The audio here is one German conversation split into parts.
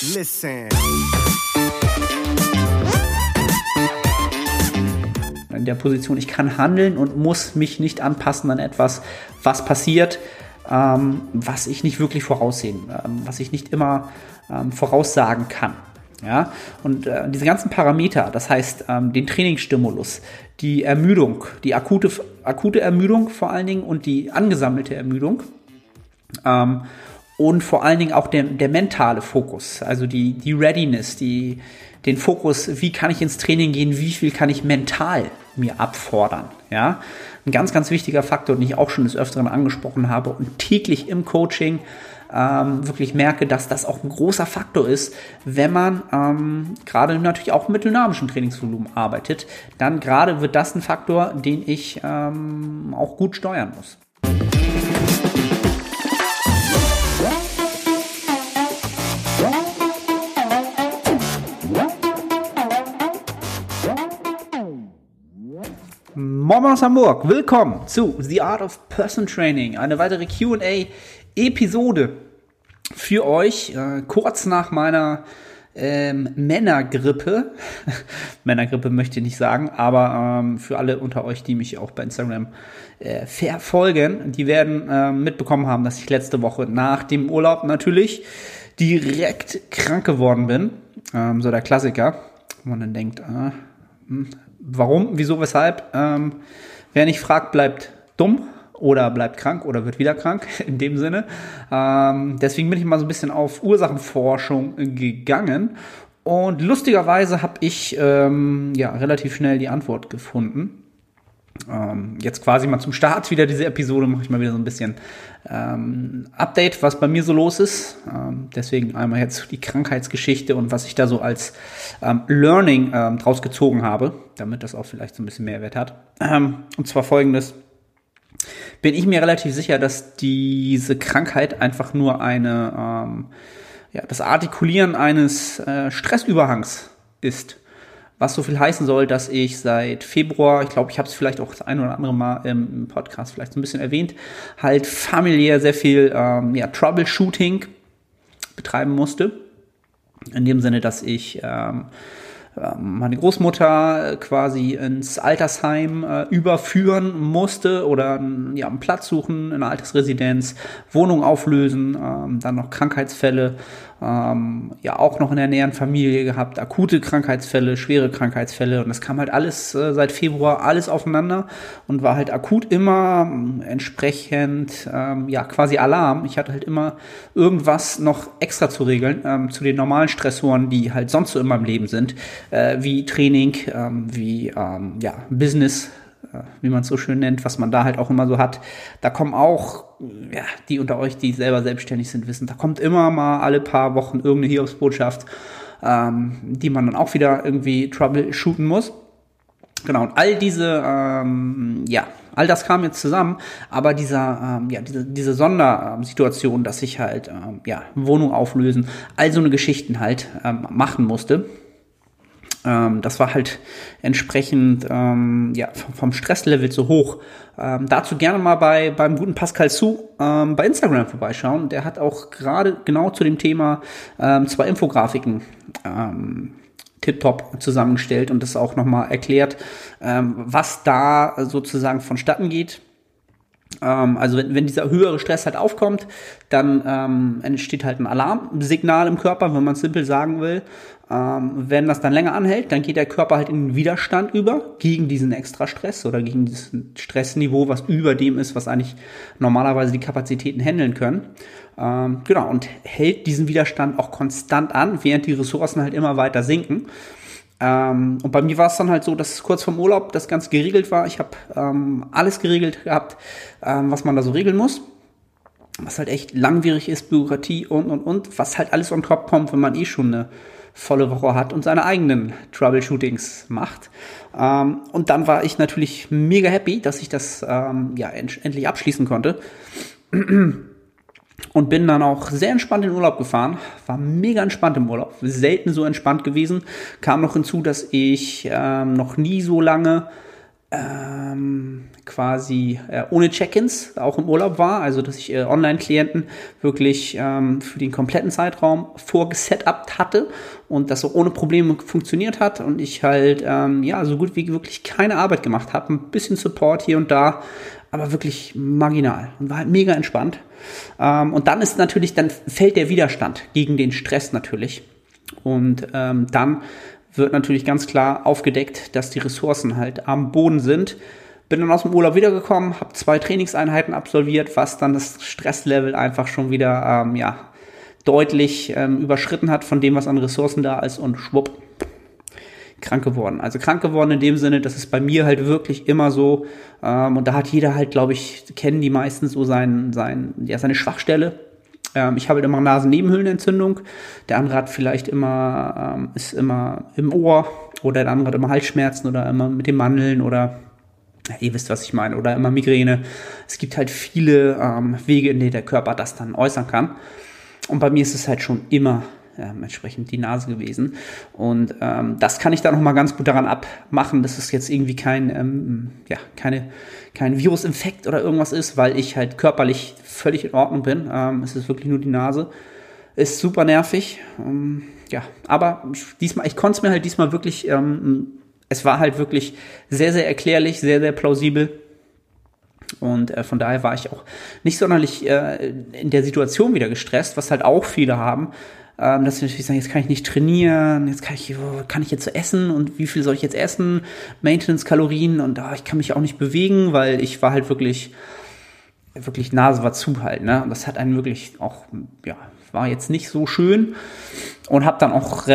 Listen. In der Position, ich kann handeln und muss mich nicht anpassen an etwas, was passiert, was ich nicht wirklich voraussehen, was ich nicht immer voraussagen kann. Ja? Und diese ganzen Parameter, das heißt den Trainingsstimulus, die Ermüdung, die akute Ermüdung vor allen Dingen und die angesammelte Ermüdung, und vor allen Dingen auch der mentale Fokus, also die Readiness, den Fokus, wie kann ich ins Training gehen, wie viel kann ich mental mir abfordern. Ja? Ein ganz, ganz wichtiger Faktor, den ich auch schon des Öfteren angesprochen habe und täglich im Coaching wirklich merke, dass das auch ein großer Faktor ist, wenn man gerade natürlich auch mit dynamischem Trainingsvolumen arbeitet, dann gerade wird das ein Faktor, den ich auch gut steuern muss. Moin aus Hamburg, willkommen zu The Art of Person Training, eine weitere Q&A-Episode für euch, kurz nach meiner Männergrippe. Männergrippe möchte ich nicht sagen, aber für alle unter euch, die mich auch bei Instagram verfolgen, die werden mitbekommen haben, dass ich letzte Woche nach dem Urlaub natürlich direkt krank geworden bin. So der Klassiker, wo man dann denkt, warum, wieso, weshalb? Wer nicht fragt, bleibt dumm oder bleibt krank oder wird wieder krank, in dem Sinne. Deswegen bin ich mal so ein bisschen auf Ursachenforschung gegangen und lustigerweise habe ich relativ schnell die Antwort gefunden. Jetzt quasi mal zum Start wieder diese Episode mache ich mal wieder so ein bisschen Update, was bei mir so los ist. Deswegen einmal jetzt die Krankheitsgeschichte und was ich da so als Learning draus gezogen habe, damit das auch vielleicht so ein bisschen Mehrwert hat. Und zwar Folgendes. Bin ich mir relativ sicher, dass diese Krankheit einfach nur das Artikulieren eines Stressüberhangs ist. Was so viel heißen soll, dass ich seit Februar, ich glaube, ich habe es vielleicht auch das ein oder andere Mal im Podcast vielleicht so ein bisschen erwähnt, halt familiär sehr viel Troubleshooting betreiben musste. In dem Sinne, dass ich meine Großmutter quasi ins Altersheim überführen musste oder einen Platz suchen in einer Altersresidenz, Wohnung auflösen, dann noch Krankheitsfälle, auch noch in der näheren Familie gehabt, akute Krankheitsfälle, schwere Krankheitsfälle und das kam halt alles seit Februar alles aufeinander und war halt akut immer entsprechend quasi Alarm. Ich hatte halt immer irgendwas noch extra zu regeln zu den normalen Stressoren, die halt sonst so immer im Leben sind, wie Training, Business, wie man es so schön nennt, was man da halt auch immer so hat. Da kommen auch, die unter euch, die selber selbstständig sind, wissen, da kommt immer mal alle paar Wochen irgendeine Hiobsbotschaft, die man dann auch wieder irgendwie troubleshooten muss. Genau, und all das kam jetzt zusammen, aber diese Sondersituation, dass ich halt, Wohnung auflösen, all so eine Geschichten halt machen musste. Das war halt entsprechend vom Stresslevel zu hoch. Dazu gerne mal beim guten Pascal Su bei Instagram vorbeischauen. Der hat auch gerade genau zu dem Thema 2 Infografiken tipptopp zusammengestellt und das auch nochmal erklärt, was da sozusagen vonstatten geht. Also wenn dieser höhere Stress halt aufkommt, dann entsteht halt ein Alarmsignal im Körper, wenn man es simpel sagen will. Wenn das dann länger anhält, dann geht der Körper halt in den Widerstand über gegen diesen Extrastress oder gegen dieses Stressniveau, was über dem ist, was eigentlich normalerweise die Kapazitäten handeln können. Und hält diesen Widerstand auch konstant an, während die Ressourcen halt immer weiter sinken. Und bei mir war es dann halt so, dass kurz vorm Urlaub das Ganze geregelt war. Ich habe alles geregelt gehabt, was man da so regeln muss. Was halt echt langwierig ist, Bürokratie und. Was halt alles on top kommt, wenn man schon eine volle Woche hat und seine eigenen Troubleshootings macht. Und dann war ich natürlich mega happy, dass ich das endlich abschließen konnte. Und bin dann auch sehr entspannt in den Urlaub gefahren. War mega entspannt im Urlaub. Selten so entspannt gewesen. Kam noch hinzu, dass ich noch nie so lange quasi ohne Check-ins auch im Urlaub war, also dass ich Online-Klienten wirklich für den kompletten Zeitraum vorgesetupt hatte und das auch ohne Probleme funktioniert hat und ich halt so gut wie wirklich keine Arbeit gemacht habe, ein bisschen Support hier und da, aber wirklich marginal und war halt mega entspannt. Und dann dann fällt der Widerstand gegen den Stress natürlich und dann wird natürlich ganz klar aufgedeckt, dass die Ressourcen halt am Boden sind. Bin dann aus dem Urlaub wiedergekommen, habe 2 Trainingseinheiten absolviert, was dann das Stresslevel einfach schon wieder deutlich überschritten hat von dem, was an Ressourcen da ist und schwupp, krank geworden. Also krank geworden in dem Sinne, dass es bei mir halt wirklich immer so, und da hat jeder halt, glaube ich, kennen die meisten so seine Schwachstelle. Ich habe halt immer Nasennebenhöhlenentzündung. Der andere hat vielleicht ist immer im Ohr oder der andere hat immer Halsschmerzen oder immer mit den Mandeln oder ihr wisst, was ich meine, oder immer Migräne. Es gibt halt viele Wege, in denen der Körper das dann äußern kann. Und bei mir ist es halt schon immer entsprechend die Nase gewesen. Und das kann ich dann nochmal ganz gut daran abmachen, dass es jetzt irgendwie kein Virusinfekt oder irgendwas ist, weil ich halt körperlich völlig in Ordnung bin. Es ist wirklich nur die Nase. Ist super nervig. Aber ich konnte es mir halt diesmal wirklich, es war halt wirklich sehr, sehr erklärlich, sehr, sehr plausibel. Und von daher war ich auch nicht sonderlich in der Situation wieder gestresst, was halt auch viele haben. Dass sie natürlich sagen, jetzt kann ich nicht trainieren, jetzt kann ich jetzt so essen und wie viel soll ich jetzt essen, Maintenance-Kalorien und ich kann mich auch nicht bewegen, weil ich war halt wirklich Nase war zu halt, ne? Und das hat einen wirklich auch, war jetzt nicht so schön und habe dann auch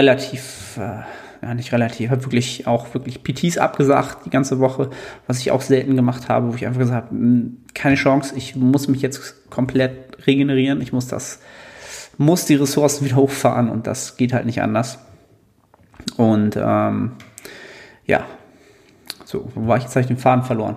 habe wirklich PTs abgesagt die ganze Woche, was ich auch selten gemacht habe, wo ich einfach gesagt habe, keine Chance, ich muss mich jetzt komplett regenerieren, ich muss die Ressourcen wieder hochfahren und das geht halt nicht anders. Und wo war ich jetzt? Habe ich den Faden verloren.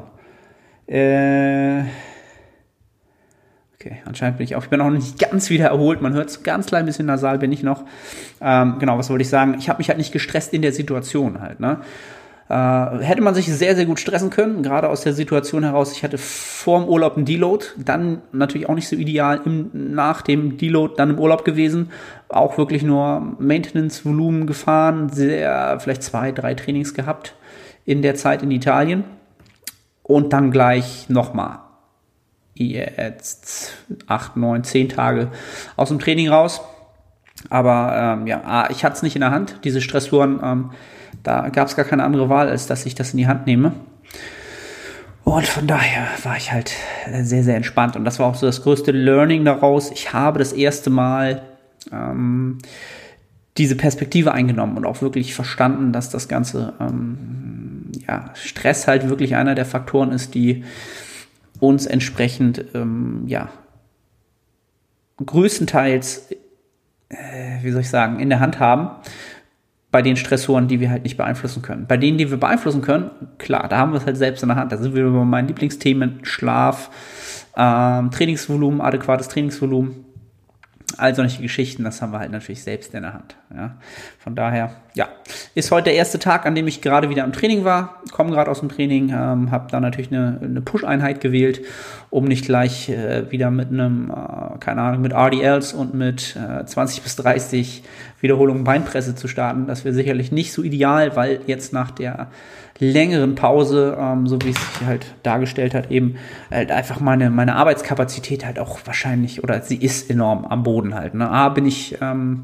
Okay, anscheinend bin ich bin auch noch nicht ganz wieder erholt. Man hört es ganz klein bisschen nasal, bin ich noch. Was wollte ich sagen? Ich habe mich halt nicht gestresst in der Situation halt, ne? Hätte man sich sehr, sehr gut stressen können, gerade aus der Situation heraus. Ich hatte vor dem Urlaub einen Deload, dann natürlich auch nicht so ideal nach dem Deload dann im Urlaub gewesen. Auch wirklich nur Maintenance-Volumen gefahren, vielleicht 2, 3 Trainings gehabt in der Zeit in Italien. Und dann gleich nochmal jetzt 8, 9, 10 Tage aus dem Training raus. Aber ich hatte es nicht in der Hand, diese Stressoren. Da gab es gar keine andere Wahl, als dass ich das in die Hand nehme. Und von daher war ich halt sehr, sehr entspannt. Und das war auch so das größte Learning daraus. Ich habe das erste Mal diese Perspektive eingenommen und auch wirklich verstanden, dass das Ganze Stress halt wirklich einer der Faktoren ist, die uns entsprechend größtenteils in der Hand haben. Bei den Stressoren, die wir halt nicht beeinflussen können. Bei denen, die wir beeinflussen können, klar, da haben wir es halt selbst in der Hand. Da sind wir über meine Lieblingsthemen, Schlaf, Trainingsvolumen, adäquates Trainingsvolumen, all solche Geschichten, das haben wir halt natürlich selbst in der Hand. Ja. Von daher, ist heute der erste Tag, an dem ich gerade wieder im Training war, komme gerade aus dem Training, habe da natürlich eine Push-Einheit gewählt, um nicht gleich wieder mit mit RDLs und mit 20 bis 30 Wiederholungen Beinpresse zu starten. Das wäre sicherlich nicht so ideal, weil jetzt nach der längeren Pause, so wie es sich halt dargestellt hat, eben halt einfach meine Arbeitskapazität halt auch wahrscheinlich, oder sie ist enorm am Boden halt. Ne? Bin ich,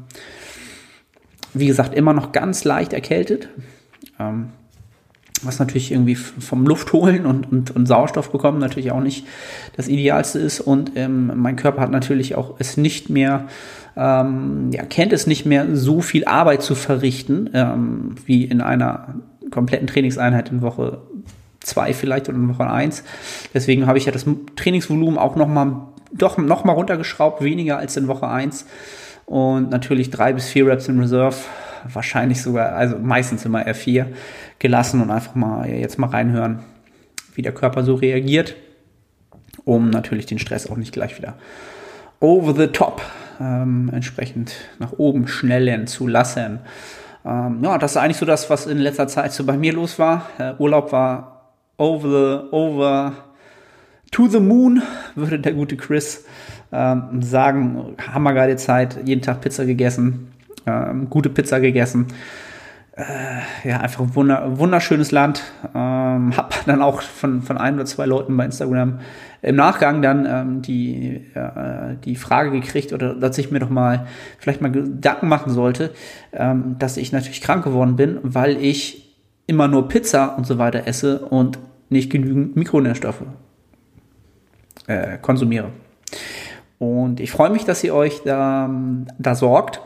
wie gesagt, immer noch ganz leicht erkältet, was natürlich irgendwie vom Luft holen und Sauerstoff bekommen natürlich auch nicht das Idealste ist. Und mein Körper hat natürlich auch es nicht mehr, kennt es nicht mehr, so viel Arbeit zu verrichten, wie in einer kompletten Trainingseinheit in Woche 2 vielleicht oder in Woche 1. Deswegen habe ich ja das Trainingsvolumen auch noch mal runtergeschraubt, weniger als in Woche 1. Und natürlich 3 bis 4 Reps in Reserve, wahrscheinlich sogar, also meistens immer eher 4 gelassen und einfach mal jetzt mal reinhören, wie der Körper so reagiert, um natürlich den Stress auch nicht gleich wieder over the top entsprechend nach oben schnellen zu lassen. Das ist eigentlich so das, was in letzter Zeit so bei mir los war. Urlaub war over to the moon, würde der gute Chris sagen. Hammergeile Zeit, jeden Tag Pizza gegessen, gute Pizza gegessen. Ja, einfach ein wunderschönes Land. Hab dann auch von ein oder zwei Leuten bei Instagram im Nachgang dann die Frage gekriegt, oder dass ich mir doch vielleicht mal Gedanken machen sollte, dass ich natürlich krank geworden bin, weil ich immer nur Pizza und so weiter esse und nicht genügend Mikronährstoffe konsumiere. Und ich freue mich, dass ihr euch da sorgt.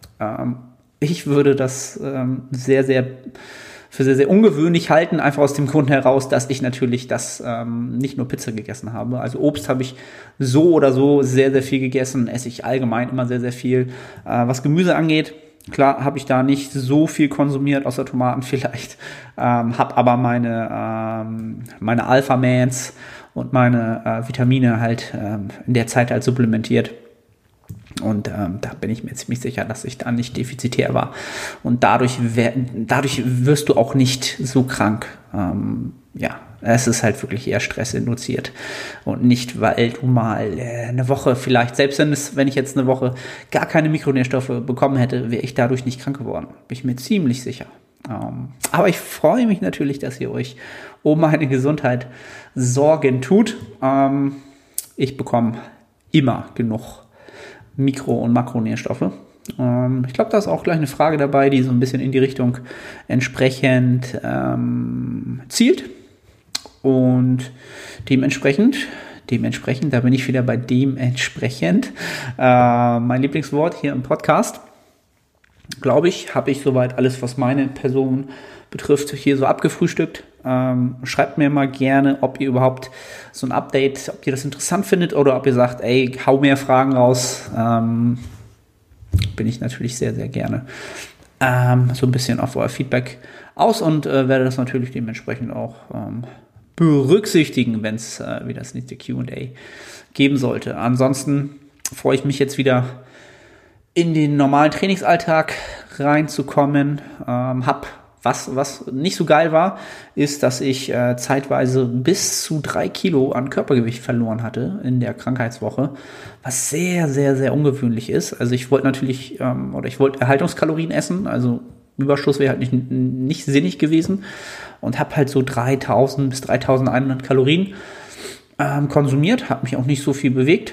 Ich würde das sehr, sehr ungewöhnlich halten, einfach aus dem Grund heraus, dass ich natürlich nicht nur Pizza gegessen habe. Also Obst habe ich so oder so sehr, sehr viel gegessen, esse ich allgemein immer sehr, sehr viel. Was Gemüse angeht, klar habe ich da nicht so viel konsumiert, außer Tomaten vielleicht, habe aber meine Alpha-Mans und meine Vitamine halt in der Zeit halt supplementiert. Und da bin ich mir ziemlich sicher, dass ich da nicht defizitär war. Und dadurch wirst du auch nicht so krank. Es ist halt wirklich eher stressinduziert. Und nicht, weil du mal eine Woche vielleicht, selbst wenn ich jetzt eine Woche gar keine Mikronährstoffe bekommen hätte, wäre ich dadurch nicht krank geworden. Bin ich mir ziemlich sicher. Aber ich freue mich natürlich, dass ihr euch um meine Gesundheit Sorgen tut. Ich bekomme immer genug Mikro- und Makronährstoffe. Ich glaube, da ist auch gleich eine Frage dabei, die so ein bisschen in die Richtung entsprechend zielt. Und dementsprechend, da bin ich wieder bei dementsprechend. Mein Lieblingswort hier im Podcast. Glaube ich, habe ich soweit alles, was meine Person betrifft, hier so abgefrühstückt. Schreibt mir mal gerne, ob ihr überhaupt so ein Update, ob ihr das interessant findet oder ob ihr sagt, ey, hau mehr Fragen raus. Bin ich natürlich sehr, sehr gerne so ein bisschen auf euer Feedback aus und werde das natürlich dementsprechend auch berücksichtigen, wenn es wieder das nächste Q&A geben sollte. Ansonsten freue ich mich jetzt wieder in den normalen Trainingsalltag reinzukommen. Was nicht so geil war, ist, dass ich zeitweise bis zu 3 Kilo an Körpergewicht verloren hatte in der Krankheitswoche, was sehr, sehr, sehr ungewöhnlich ist. Also ich wollte natürlich, ich wollte Erhaltungskalorien essen, also Überschuss wäre halt nicht sinnig gewesen und habe halt so 3000 bis 3100 Kalorien konsumiert, habe mich auch nicht so viel bewegt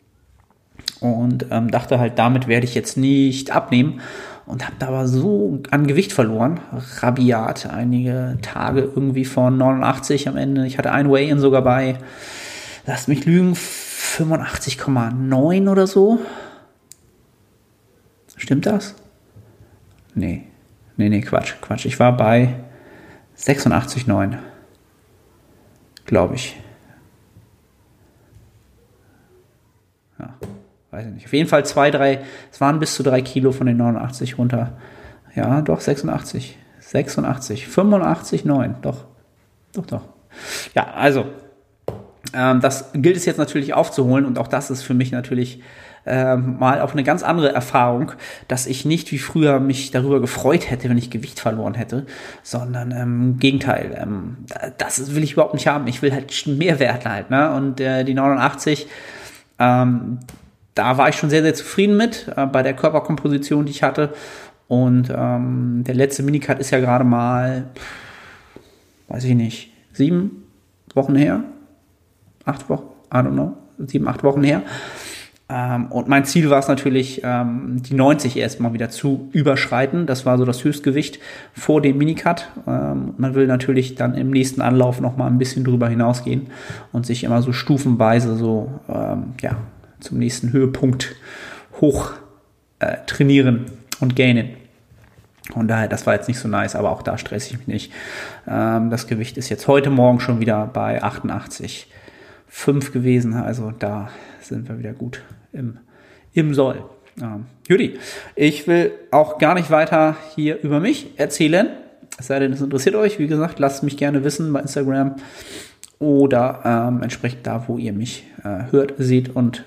und dachte halt, damit werde ich jetzt nicht abnehmen. Und habe da aber so an Gewicht verloren, rabiat, einige Tage irgendwie von 89 am Ende. Ich hatte ein Weigh-In sogar bei, lasst mich lügen, 85,9 oder so. Stimmt das? Nee, Quatsch. Ich war bei 86,9, glaube ich. Ja. Weiß ich nicht. Auf jeden Fall 2, 3, es waren bis zu 3 Kilo von den 89 runter. Ja, doch, 86, 85, 9, doch. Ja, also, das gilt es jetzt natürlich aufzuholen und auch das ist für mich natürlich mal auch eine ganz andere Erfahrung, dass ich nicht wie früher mich darüber gefreut hätte, wenn ich Gewicht verloren hätte, sondern im Gegenteil, das will ich überhaupt nicht haben. Ich will halt Mehrwert halt, ne? Und die 89, da war ich schon sehr, sehr zufrieden mit, bei der Körperkomposition, die ich hatte. Und der letzte Minicut ist ja gerade mal, weiß ich nicht, 7 Wochen her? 8 Wochen? I don't know. 7, 8 Wochen her. Und mein Ziel war es natürlich, die 90 erstmal wieder zu überschreiten. Das war so das Höchstgewicht vor dem Minicut. Man will natürlich dann im nächsten Anlauf nochmal ein bisschen drüber hinausgehen und sich immer so stufenweise so, zum nächsten Höhepunkt hoch trainieren und gainen. Und daher, das war jetzt nicht so nice, aber auch da stresse ich mich nicht. Das Gewicht ist jetzt heute Morgen schon wieder bei 88,5 gewesen. Also da sind wir wieder gut im Soll. Judy, ich will auch gar nicht weiter hier über mich erzählen. Es sei denn, es interessiert euch. Wie gesagt, lasst mich gerne wissen bei Instagram oder entsprechend da, wo ihr mich hört, seht und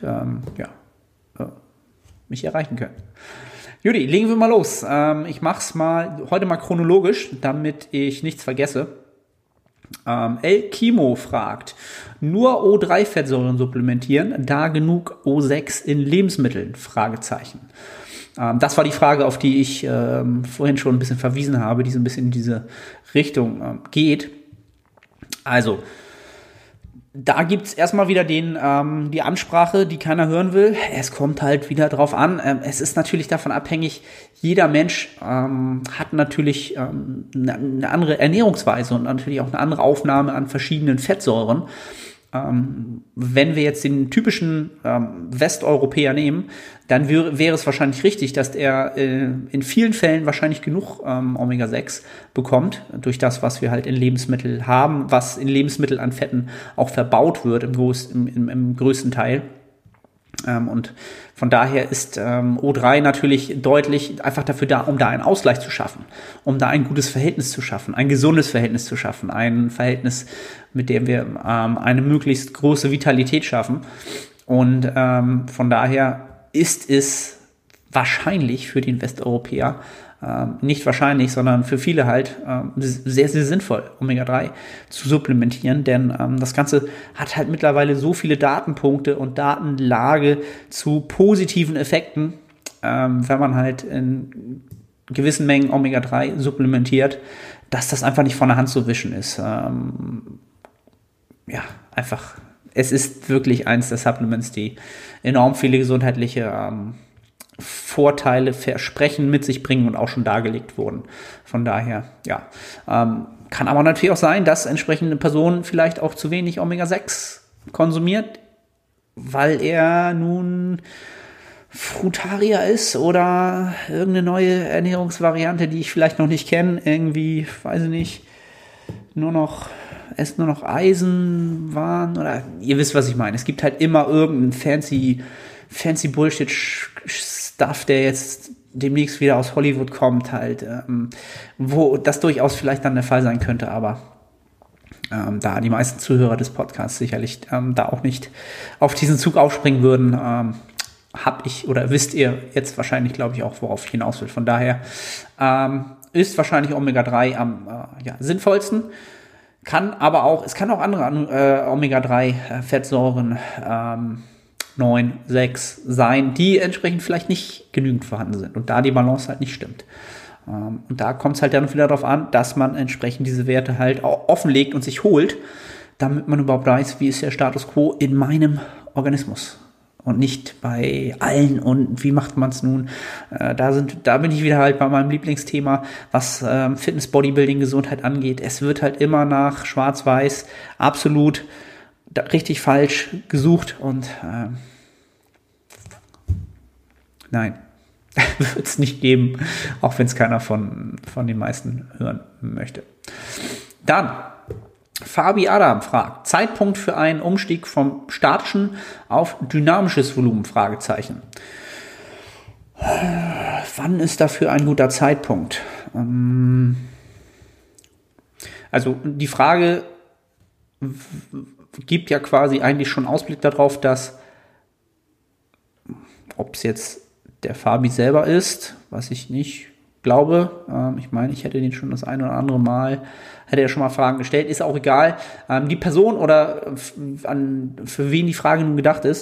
mich erreichen könnt. Judy, legen wir mal los. Ich mache es heute mal chronologisch, damit ich nichts vergesse. El Kimo fragt, nur O3-Fettsäuren supplementieren, da genug O6 in Lebensmitteln? Fragezeichen. Das war die Frage, auf die ich vorhin schon ein bisschen verwiesen habe, die so ein bisschen in diese Richtung geht. Also, da gibt's erstmal wieder die Ansprache, die keiner hören will. Es kommt halt wieder drauf an. Es ist natürlich davon abhängig, jeder Mensch hat natürlich eine andere Ernährungsweise und natürlich auch eine andere Aufnahme an verschiedenen Fettsäuren. Wenn wir jetzt den typischen Westeuropäer nehmen, dann wäre es wahrscheinlich richtig, dass er in vielen Fällen wahrscheinlich genug Omega-6 bekommt, durch das, was wir halt in Lebensmitteln haben, was in Lebensmitteln an Fetten auch verbaut wird im größten Teil. Und von daher ist O3 natürlich deutlich einfach dafür da, um da einen Ausgleich zu schaffen, um da ein gutes Verhältnis zu schaffen, ein gesundes Verhältnis zu schaffen, ein Verhältnis, mit dem wir eine möglichst große Vitalität schaffen. Und von daher ist es wahrscheinlich für den Westeuropäer, nicht wahrscheinlich, sondern für viele halt sehr, sehr sinnvoll, Omega-3 zu supplementieren, denn das Ganze hat halt mittlerweile so viele Datenpunkte und Datenlage zu positiven Effekten, wenn man halt in gewissen Mengen Omega-3 supplementiert, dass das einfach nicht von der Hand zu wischen ist. Einfach, es ist wirklich eins der Supplements, die enorm viele gesundheitliche Vorteile, Versprechen mit sich bringen und auch schon dargelegt wurden. Von daher, kann aber natürlich auch sein, dass entsprechende Person vielleicht auch zu wenig Omega-6 konsumiert, weil er nun Frutarier ist oder irgendeine neue Ernährungsvariante, die ich vielleicht noch nicht kenne, irgendwie, weiß ich nicht, esst nur noch Eisenwaren oder ihr wisst, was ich meine. Es gibt halt immer irgendeinen fancy Bullshit-Stuff, der jetzt demnächst wieder aus Hollywood kommt, halt, wo das durchaus vielleicht dann der Fall sein könnte, aber da die meisten Zuhörer des Podcasts sicherlich da auch nicht auf diesen Zug aufspringen würden, wisst ihr jetzt wahrscheinlich, glaube ich, auch, worauf ich hinaus will. Von daher ist wahrscheinlich Omega-3 am sinnvollsten. Es kann auch andere Omega-3-Fettsäuren 9, 6 sein, die entsprechend vielleicht nicht genügend vorhanden sind und da die Balance halt nicht stimmt. Und da kommt es halt dann wieder darauf an, dass man entsprechend diese Werte halt auch offenlegt und sich holt, damit man überhaupt weiß, wie ist der Status quo in meinem Organismus und nicht bei allen und wie macht man es nun. Da bin ich wieder halt bei meinem Lieblingsthema, was Fitness, Bodybuilding, Gesundheit angeht. Es wird halt immer nach Schwarz-Weiß absolut richtig falsch gesucht und nein, wird es nicht geben, auch wenn es keiner von den meisten hören möchte. Dann, Fabi Adam fragt, Zeitpunkt für einen Umstieg vom statischen auf dynamisches Volumen? Fragezeichen. Wann ist dafür ein guter Zeitpunkt? Also die Frage gibt ja quasi eigentlich schon Ausblick darauf, dass, ob es jetzt der Fabi selber ist, was ich nicht glaube, ich meine, ich hätte den schon das ein oder andere Mal, hätte er schon mal Fragen gestellt, ist auch egal, die Person oder für wen die Frage nun gedacht ist,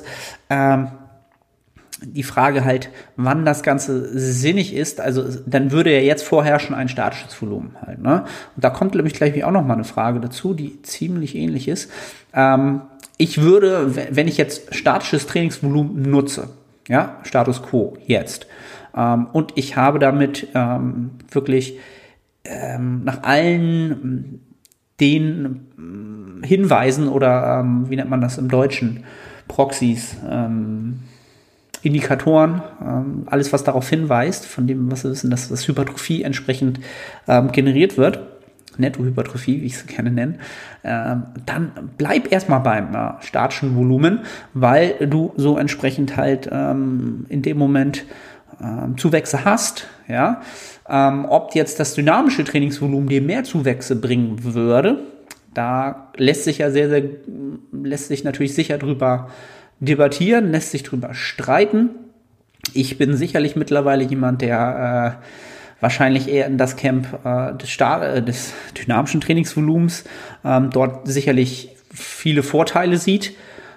die Frage halt, wann das Ganze sinnig ist, also dann würde ja jetzt vorherrschen ein statisches Volumen halt, ne? Und da kommt nämlich gleich auch noch mal eine Frage dazu, die ziemlich ähnlich ist. Ich würde, wenn ich jetzt statisches Trainingsvolumen nutze, ja, Status Quo jetzt, und ich habe damit wirklich nach allen den Hinweisen oder wie nennt man das im Deutschen, Proxys, Indikatoren, alles was darauf hinweist, von dem, was wir wissen, dass das Hypertrophie entsprechend generiert wird, Nettohypertrophie, wie ich es gerne nenne, dann bleib erstmal beim statischen Volumen, weil du so entsprechend halt in dem Moment Zuwächse hast, ja. Ob jetzt das dynamische Trainingsvolumen dir mehr Zuwächse bringen würde, da lässt sich natürlich sicher drüber debattieren, lässt sich drüber streiten. Ich bin sicherlich mittlerweile jemand, der wahrscheinlich eher in das Camp des dynamischen Trainingsvolumens, dort sicherlich viele Vorteile sieht.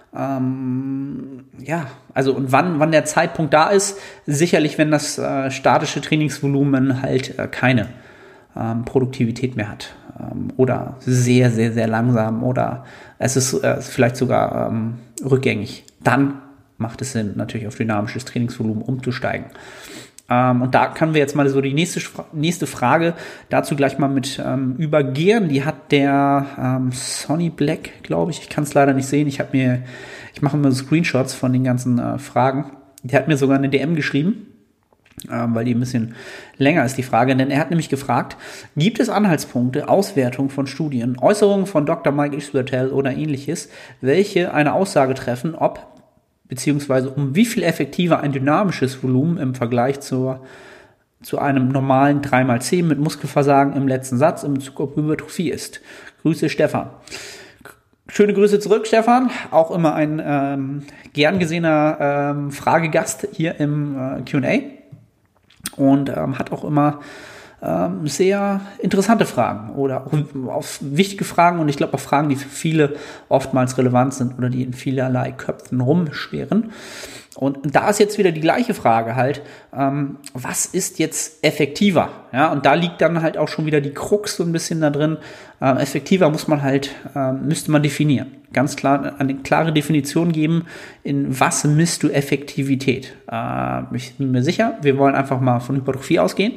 Also und wann der Zeitpunkt da ist, sicherlich, wenn das statische Trainingsvolumen halt keine Produktivität mehr hat oder sehr, sehr, sehr langsam oder es ist vielleicht sogar rückgängig. Dann macht es Sinn, natürlich auf dynamisches Trainingsvolumen umzusteigen. Und da können wir jetzt mal so die nächste Frage dazu gleich mal mit übergehen. Die hat der Sonny Black, glaube ich. Ich kann es leider nicht sehen. Ich mache mir Screenshots von den ganzen Fragen. Der hat mir sogar eine DM geschrieben, weil die ein bisschen länger ist, die Frage. Denn er hat nämlich gefragt, gibt es Anhaltspunkte, Auswertung von Studien, Äußerungen von Dr. Mike Isbertel oder ähnliches, welche eine Aussage treffen, ob beziehungsweise um wie viel effektiver ein dynamisches Volumen im Vergleich zu einem normalen 3x10 mit Muskelversagen im letzten Satz in Bezug auf Hypertrophie ist. Grüße, Stefan. Schöne Grüße zurück, Stefan. Auch immer ein gern gesehener Fragegast hier im Q&A und hat auch immer sehr interessante Fragen oder auch wichtige Fragen und ich glaube auch Fragen, die für viele oftmals relevant sind oder die in vielerlei Köpfen rumschwirren. Und da ist jetzt wieder die gleiche Frage halt, was ist jetzt effektiver? Ja, und da liegt dann halt auch schon wieder die Krux so ein bisschen da drin. Effektiver müsste man definieren. Ganz klar, eine klare Definition geben, in was misst du Effektivität? Ich bin mir sicher, wir wollen einfach mal von Hypertrophie ausgehen.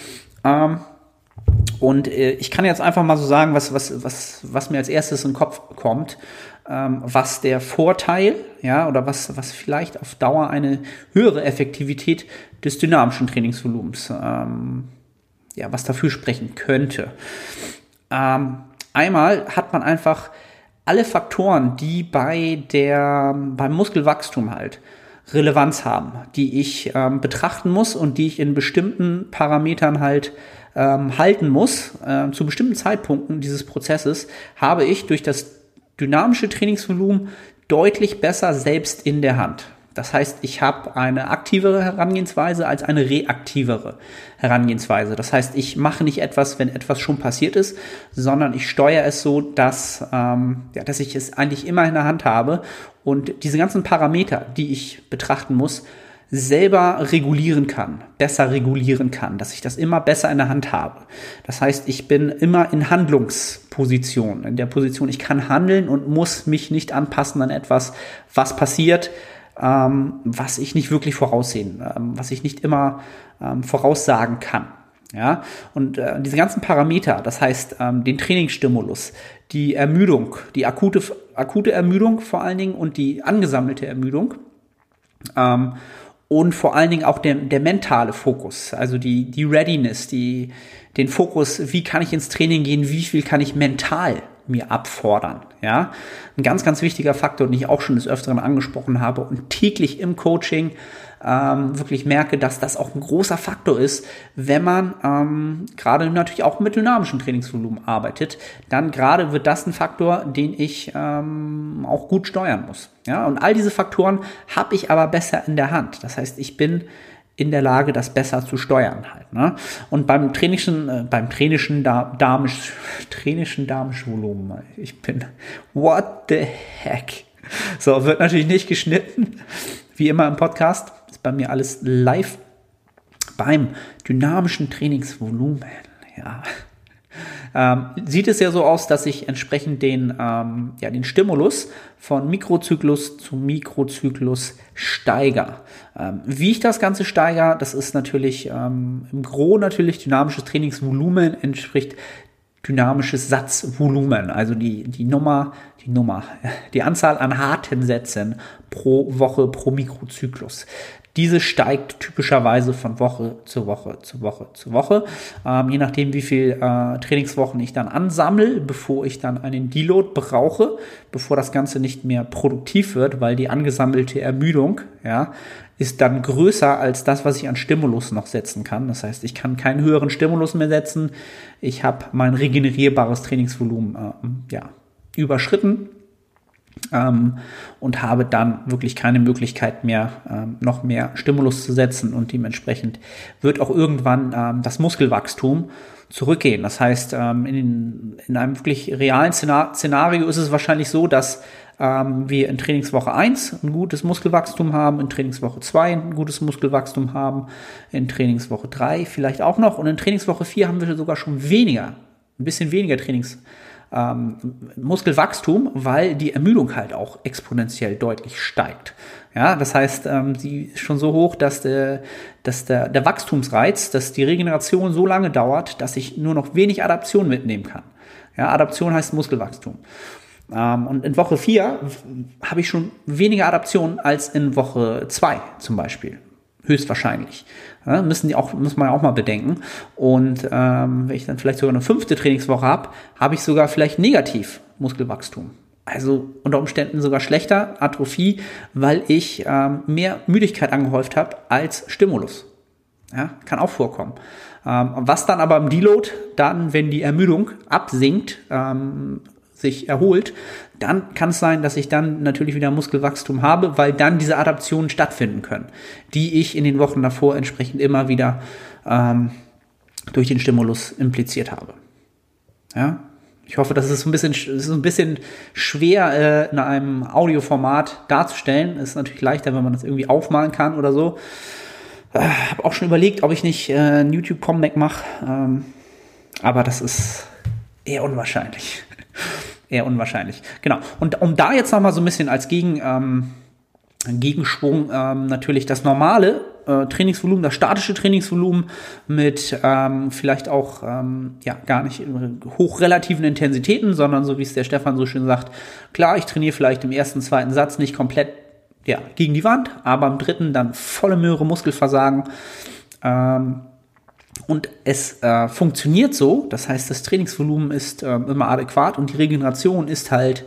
Und ich kann jetzt einfach mal so sagen, was mir als erstes in den Kopf kommt, was der Vorteil, ja, oder was vielleicht auf Dauer eine höhere Effektivität des dynamischen Trainingsvolumens, was dafür sprechen könnte. Einmal hat man einfach alle Faktoren, die beim Muskelwachstum halt Relevanz haben, die ich betrachten muss und die ich in bestimmten Parametern halt halten muss. Zu bestimmten Zeitpunkten dieses Prozesses habe ich durch das dynamische Trainingsvolumen deutlich besser selbst in der Hand. Das heißt, ich habe eine aktivere Herangehensweise als eine reaktivere Herangehensweise. Das heißt, ich mache nicht etwas, wenn etwas schon passiert ist, sondern ich steuere es so, dass ich es eigentlich immer in der Hand habe und diese ganzen Parameter, die ich betrachten muss, selber besser regulieren kann, dass ich das immer besser in der Hand habe. Das heißt, ich bin immer in Handlungsposition, in der Position, ich kann handeln und muss mich nicht anpassen an etwas, was passiert, was ich nicht wirklich voraussehen, was ich nicht immer voraussagen kann. Ja, und diese ganzen Parameter, das heißt den Trainingsstimulus, die Ermüdung, die akute Ermüdung vor allen Dingen und die angesammelte Ermüdung, und vor allen Dingen auch der mentale Fokus, also die Readiness, den Fokus, wie kann ich ins Training gehen, wie viel kann ich mental mir abfordern, ja. Ein ganz, ganz wichtiger Faktor, den ich auch schon des Öfteren angesprochen habe und täglich im Coaching wirklich merke, dass das auch ein großer Faktor ist, wenn man gerade natürlich auch mit dynamischem Trainingsvolumen arbeitet, dann gerade wird das ein Faktor, den ich auch gut steuern muss. Ja? Und all diese Faktoren habe ich aber besser in der Hand. Das heißt, ich bin in der Lage, das besser zu steuern halt. Ne? Und beim tränischen Volumen, what the heck? So, wird natürlich nicht geschnitten, wie immer im Podcast. Ist bei mir alles live. Beim dynamischen Trainingsvolumen, ja. Sieht es ja so aus, dass ich entsprechend den Stimulus von Mikrozyklus zu Mikrozyklus steigere. Wie ich das Ganze steigere, das ist natürlich im Gros natürlich dynamisches Trainingsvolumen entspricht dynamisches Satzvolumen, also die Anzahl an harten Sätzen pro Woche, pro Mikrozyklus. Diese steigt typischerweise von Woche zu Woche zu Woche zu Woche, je nachdem wie viel Trainingswochen ich dann ansammle, bevor ich dann einen Deload brauche, bevor das Ganze nicht mehr produktiv wird, weil die angesammelte Ermüdung, ja, ist dann größer als das, was ich an Stimulus noch setzen kann. Das heißt, ich kann keinen höheren Stimulus mehr setzen. Ich habe mein regenerierbares Trainingsvolumen überschritten. und habe dann wirklich keine Möglichkeit mehr, noch mehr Stimulus zu setzen, und dementsprechend wird auch irgendwann das Muskelwachstum zurückgehen. Das heißt, in einem wirklich realen Szenario ist es wahrscheinlich so, dass wir in Trainingswoche 1 ein gutes Muskelwachstum haben, in Trainingswoche 2 ein gutes Muskelwachstum haben, in Trainingswoche 3 vielleicht auch noch, und in Trainingswoche 4 haben wir sogar schon ein bisschen weniger Muskelwachstum, weil die Ermüdung halt auch exponentiell deutlich steigt. Ja, das heißt, sie ist schon so hoch, dass der Wachstumsreiz, dass die Regeneration so lange dauert, dass ich nur noch wenig Adaption mitnehmen kann. Ja, Adaption heißt Muskelwachstum. Und in Woche 4 habe ich schon weniger Adaption als in Woche 2 zum Beispiel. Höchstwahrscheinlich. Ja, muss man ja auch mal bedenken. Und wenn ich dann vielleicht sogar eine 5. Trainingswoche habe ich sogar vielleicht negativ Muskelwachstum. Also unter Umständen sogar schlechter Atrophie, weil ich mehr Müdigkeit angehäuft habe als Stimulus. Ja, kann auch vorkommen. Was dann aber im Deload, dann, wenn die Ermüdung absinkt, sich erholt, dann kann es sein, dass ich dann natürlich wieder Muskelwachstum habe, weil dann diese Adaptionen stattfinden können, die ich in den Wochen davor entsprechend immer wieder durch den Stimulus impliziert habe. Ja, ich hoffe, das ist ein bisschen schwer in einem Audioformat darzustellen. Ist natürlich leichter, wenn man das irgendwie aufmalen kann oder so. Habe auch schon überlegt, ob ich nicht ein YouTube-Comeback mache, aber das ist eher unwahrscheinlich. Eher unwahrscheinlich. Genau. Und um da jetzt nochmal so ein bisschen als Gegenschwung natürlich das normale Trainingsvolumen, das statische Trainingsvolumen mit vielleicht auch gar nicht hochrelativen Intensitäten, sondern so wie es der Stefan so schön sagt, klar, ich trainiere vielleicht im ersten, zweiten Satz nicht komplett gegen die Wand, aber im dritten dann volle Möhre Muskelversagen. Und es funktioniert so, das heißt, das Trainingsvolumen ist immer adäquat und die Regeneration ist halt,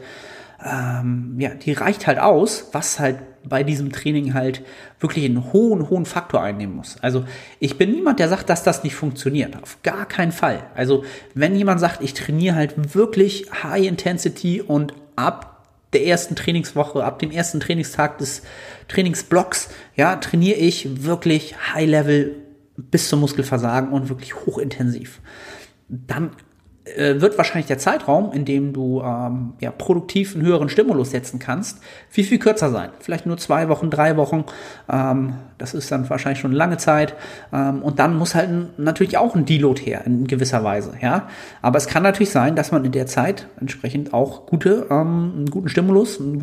die reicht halt aus, was halt bei diesem Training halt wirklich einen hohen Faktor einnehmen muss. Also ich bin niemand, der sagt, dass das nicht funktioniert. Auf gar keinen Fall. Also wenn jemand sagt, ich trainiere halt wirklich High Intensity und ab der ersten Trainingswoche, ab dem ersten Trainingstag des Trainingsblocks, trainiere ich wirklich High Level bis zum Muskelversagen und wirklich hochintensiv. Dann wird wahrscheinlich der Zeitraum, in dem du produktiv einen höheren Stimulus setzen kannst, viel kürzer sein. Vielleicht nur 2 Wochen, 3 Wochen. Das ist dann wahrscheinlich schon eine lange Zeit. Und dann muss halt natürlich auch ein Deload her, in gewisser Weise. Ja? Aber es kann natürlich sein, dass man in der Zeit entsprechend auch einen guten Stimulus, eine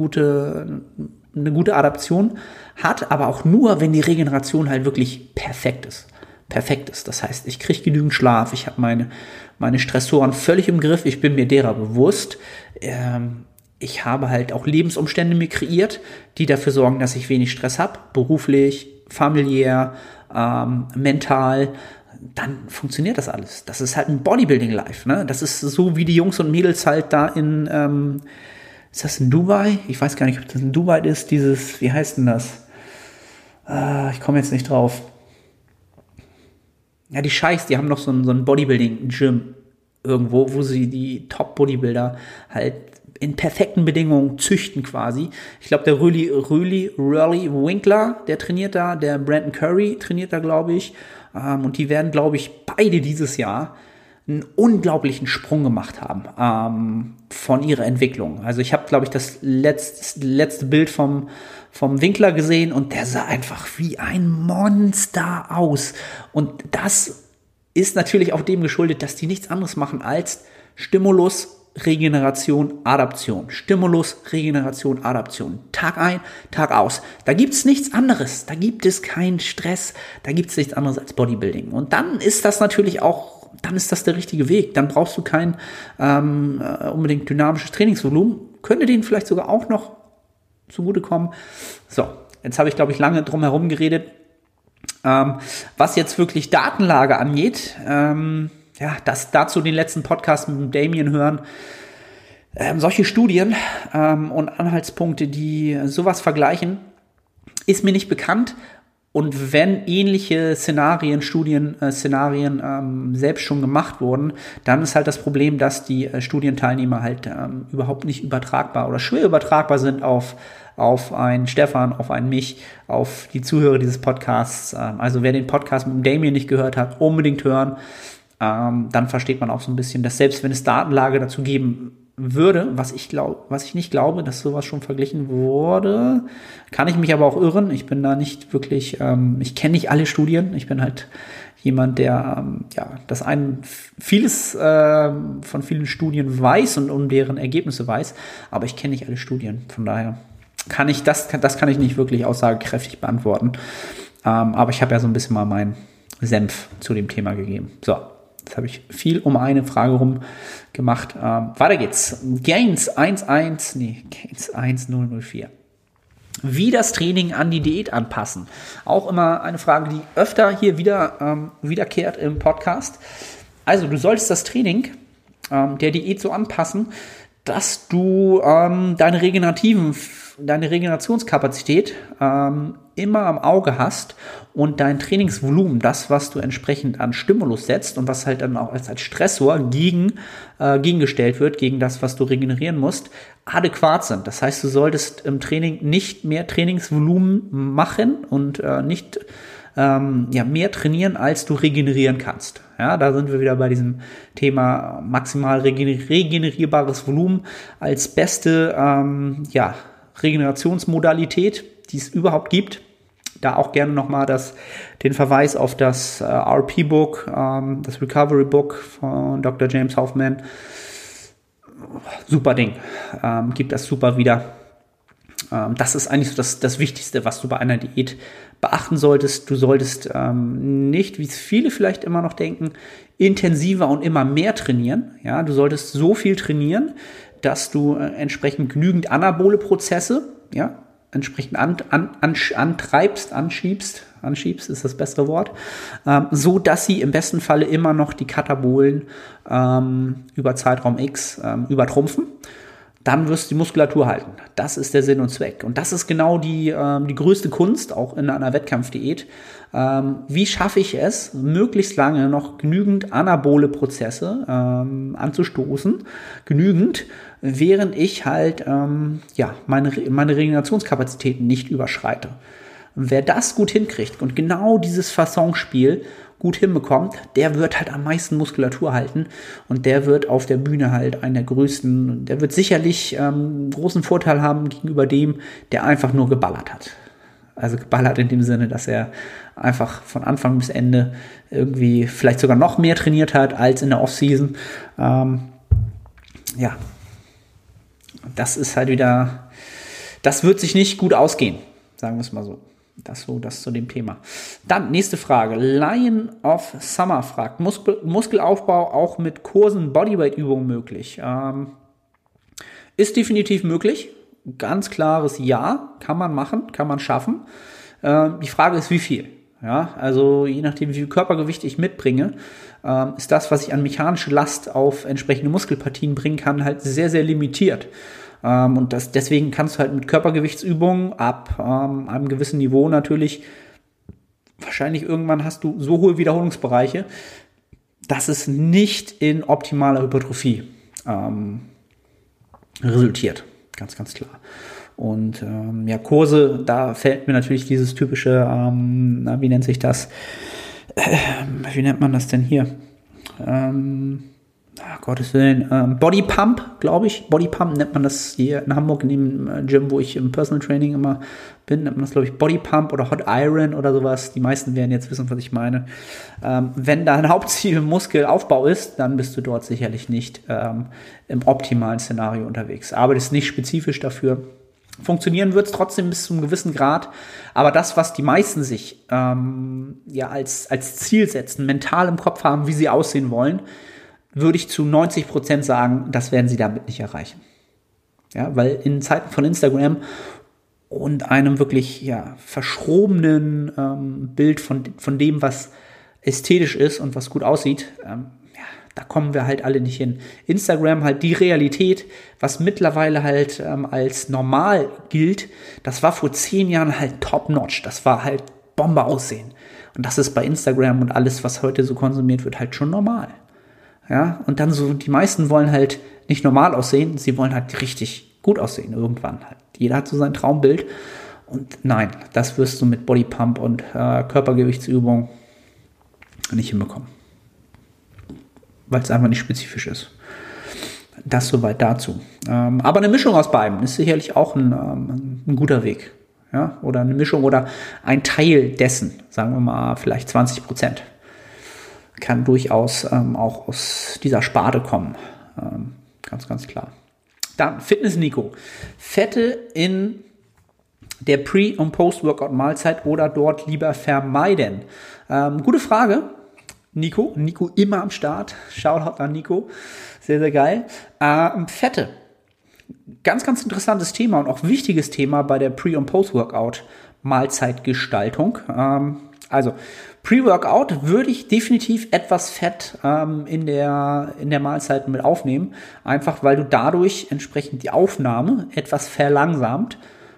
gute Adaption hat, aber auch nur, wenn die Regeneration halt wirklich perfekt ist. Das heißt, ich kriege genügend Schlaf, ich habe meine Stressoren völlig im Griff, ich bin mir derer bewusst. Ich habe halt auch Lebensumstände mir kreiert, die dafür sorgen, dass ich wenig Stress habe, beruflich, familiär, mental. Dann funktioniert das alles. Das ist halt ein Bodybuilding-Life, ne? Das ist so, wie die Jungs und Mädels halt da ist das in Dubai? Ich weiß gar nicht, ob das in Dubai ist, wie heißt denn das? Ich komme jetzt nicht drauf. Ja, die Scheichs, die haben noch so ein Bodybuilding-Gym irgendwo, wo sie die Top-Bodybuilder halt in perfekten Bedingungen züchten quasi. Ich glaube, der Raleigh Winkler, der trainiert da, der Brandon Curry trainiert da, glaube ich. Und die werden, glaube ich, beide dieses Jahr einen unglaublichen Sprung gemacht haben von ihrer Entwicklung. Also ich habe, glaube ich, das letzte Bild vom Winkler gesehen und der sah einfach wie ein Monster aus. Und das ist natürlich auch dem geschuldet, dass die nichts anderes machen als Stimulus, Regeneration, Adaption. Stimulus, Regeneration, Adaption. Tag ein, Tag aus. Da gibt's nichts anderes. Da gibt es keinen Stress. Da gibt's nichts anderes als Bodybuilding. Und dann ist das natürlich auch, dann ist das der richtige Weg. Dann brauchst du kein unbedingt dynamisches Trainingsvolumen. Könnte denen vielleicht sogar auch noch zugutekommen. So, jetzt habe ich, glaube ich, lange drum herum geredet. Was jetzt wirklich Datenlage angeht, dazu den letzten Podcast mit dem Damien hören. Solche Studien und Anhaltspunkte, die sowas vergleichen, ist mir nicht bekannt. Und wenn ähnliche Szenarien selbst schon gemacht wurden, dann ist halt das Problem, dass die Studienteilnehmer halt überhaupt nicht übertragbar oder schwer übertragbar sind auf einen Stefan, auf einen mich, auf die Zuhörer dieses Podcasts. Also wer den Podcast mit dem Damien nicht gehört hat, unbedingt hören. Dann versteht man auch so ein bisschen, dass selbst wenn es Datenlage dazu geben würde, was ich nicht glaube, dass sowas schon verglichen wurde, kann ich mich aber auch irren. Ich bin da nicht wirklich, ich kenne nicht alle Studien. Ich bin halt jemand, der vieles von vielen Studien weiß und um deren Ergebnisse weiß, aber ich kenne nicht alle Studien. Von daher kann ich das kann ich nicht wirklich aussagekräftig beantworten. Aber ich habe ja so ein bisschen mal meinen Senf zu dem Thema gegeben. So. Jetzt habe ich viel um eine Frage rum gemacht. Weiter geht's. Gains 1004. Wie das Training an die Diät anpassen. Auch immer eine Frage, die öfter hier wiederkehrt im Podcast. Also du solltest das Training der Diät so anpassen, dass du deine Regenerationskapazität immer am Auge hast und dein Trainingsvolumen, das, was du entsprechend an Stimulus setzt und was halt dann auch als Stressor gegengestellt wird, gegen das, was du regenerieren musst, adäquat sind. Das heißt, du solltest im Training nicht mehr Trainingsvolumen machen und nicht mehr trainieren, als du regenerieren kannst. Ja, da sind wir wieder bei diesem Thema maximal regenerierbares Volumen als beste Regenerationsmodalität, die es überhaupt gibt. Da auch gerne nochmal den Verweis auf das RP-Book, das Recovery-Book von Dr. James Hoffman. Super Ding. Gibt das super wieder. Das ist eigentlich so das Wichtigste, was du bei einer Diät beachten solltest. Du solltest nicht, wie es viele vielleicht immer noch denken, intensiver und immer mehr trainieren. Ja, du solltest so viel trainieren, dass du entsprechend genügend anabole Prozesse, entsprechend anschiebst ist das bessere Wort, so dass sie im besten Falle immer noch die Katabolen über Zeitraum X übertrumpfen. Dann wirst du die Muskulatur halten. Das ist der Sinn und Zweck. Und das ist genau die größte Kunst, auch in einer Wettkampfdiät. Wie schaffe ich es, möglichst lange noch genügend anabole Prozesse anzustoßen, während ich halt meine Regenerationskapazitäten nicht überschreite. Und wer das gut hinkriegt und genau dieses Fasonspiel gut hinbekommt, der wird halt am meisten Muskulatur halten und der wird auf der Bühne halt einer der größten, der wird sicherlich großen Vorteil haben gegenüber dem, der einfach nur geballert hat. Also geballert in dem Sinne, dass er einfach von Anfang bis Ende irgendwie vielleicht sogar noch mehr trainiert hat als in der Offseason. Das ist halt wieder, das wird sich nicht gut ausgehen, sagen wir es mal so. Das zu dem Thema. Dann, nächste Frage. Lion of Summer fragt, Muskelaufbau auch mit Kursen Bodyweight-Übungen möglich? Ist definitiv möglich. Ganz klares Ja. Kann man machen, kann man schaffen. Die Frage ist, wie viel? Ja, also je nachdem, wie viel Körpergewicht ich mitbringe, ist das, was ich an mechanische Last auf entsprechende Muskelpartien bringen kann, halt sehr, sehr limitiert. Und deswegen kannst du halt mit Körpergewichtsübungen ab einem gewissen Niveau natürlich, wahrscheinlich irgendwann hast du so hohe Wiederholungsbereiche, dass es nicht in optimaler Hypertrophie resultiert. Ganz, ganz klar. Und Kurse, da fällt mir natürlich dieses typische, wie nennt sich das? Wie nennt man das denn hier? Gottes Willen, Body Pump, glaube ich. Body Pump nennt man das hier in Hamburg, in dem Gym, wo ich im Personal Training immer bin, nennt man das, glaube ich, Body Pump oder Hot Iron oder sowas. Die meisten werden jetzt wissen, was ich meine. Wenn dein Hauptziel Muskelaufbau ist, dann bist du dort sicherlich nicht im optimalen Szenario unterwegs. Aber das ist nicht spezifisch dafür. Funktionieren wird es trotzdem bis zu einem gewissen Grad, aber das, was die meisten sich als Ziel setzen, mental im Kopf haben, wie sie aussehen wollen, würde ich zu 90% sagen, das werden sie damit nicht erreichen. Ja, weil in Zeiten von Instagram und einem wirklich verschrobenen Bild von dem, was ästhetisch ist und was gut aussieht, da kommen wir halt alle nicht hin. Instagram halt die Realität, was mittlerweile halt als normal gilt, das war vor 10 Jahren halt top-notch. Das war halt Bombe aussehen. Und das ist bei Instagram und alles, was heute so konsumiert wird, halt schon normal. Ja, und dann so, die meisten wollen halt nicht normal aussehen, sie wollen halt richtig gut aussehen irgendwann halt. Jeder hat so sein Traumbild. Und nein, das wirst du mit Bodypump und Körpergewichtsübung nicht hinbekommen. Weil es einfach nicht spezifisch ist. Das soweit dazu. Aber eine Mischung aus beiden ist sicherlich auch ein guter Weg. Ja? Oder eine Mischung oder ein Teil dessen, sagen wir mal vielleicht 20%, kann durchaus auch aus dieser Sparte kommen. Ganz, ganz klar. Dann Fitness-Nico. Fette in der Pre- und Post-Workout-Mahlzeit oder dort lieber vermeiden? Gute Frage. Nico immer am Start. Shoutout an Nico. Sehr, sehr geil. Fette. Ganz, ganz interessantes Thema und auch wichtiges Thema bei der Pre- und Post-Workout-Mahlzeitgestaltung. Also Pre-Workout würde ich definitiv etwas Fett in der Mahlzeit mit aufnehmen. Einfach, weil du dadurch entsprechend die Aufnahme etwas verlangsamst.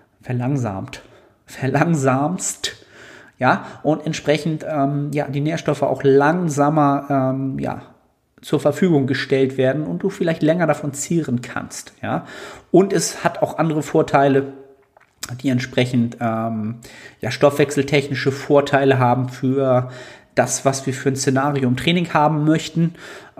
Ja, und entsprechend die Nährstoffe auch langsamer zur Verfügung gestellt werden und du vielleicht länger davon zehren kannst. Ja, und es hat auch andere Vorteile, die entsprechend stoffwechseltechnische Vorteile haben für das, was wir für ein Szenario im Training haben möchten.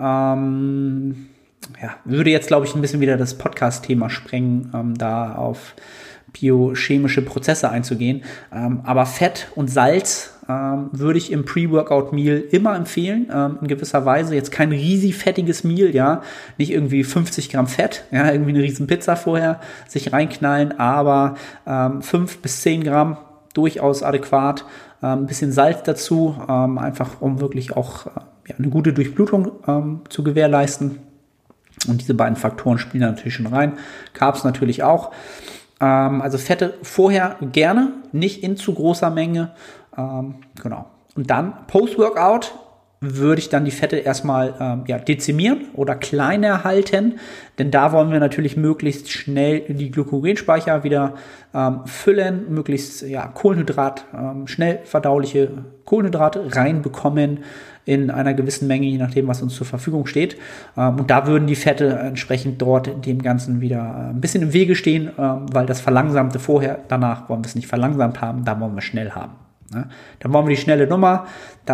Würde jetzt, glaube ich, ein bisschen wieder das Podcast-Thema sprengen, da auf biochemische Prozesse einzugehen. Aber Fett und Salz würde ich im Pre-Workout-Meal immer empfehlen. In gewisser Weise jetzt kein riesig fettiges Meal, ja. Nicht irgendwie 50 Gramm Fett, ja, irgendwie eine riesen Pizza vorher sich reinknallen, aber 5 bis 10 Gramm durchaus adäquat. Ein bisschen Salz dazu, einfach um wirklich auch eine gute Durchblutung zu gewährleisten. Und diese beiden Faktoren spielen natürlich schon rein. Carbs natürlich auch. Also Fette vorher gerne, nicht in zu großer Menge. Genau. Und dann Post-Workout würde ich dann die Fette erstmal dezimieren oder kleiner halten, denn da wollen wir natürlich möglichst schnell die Glykogenspeicher wieder füllen, möglichst schnell verdauliche Kohlenhydrate reinbekommen in einer gewissen Menge, je nachdem, was uns zur Verfügung steht. Und da würden die Fette entsprechend dort dem Ganzen wieder ein bisschen im Wege stehen, weil das Verlangsamte vorher, danach wollen wir es nicht verlangsamt haben, da wollen wir schnell haben. Ne? Dann wollen wir die schnelle Nummer,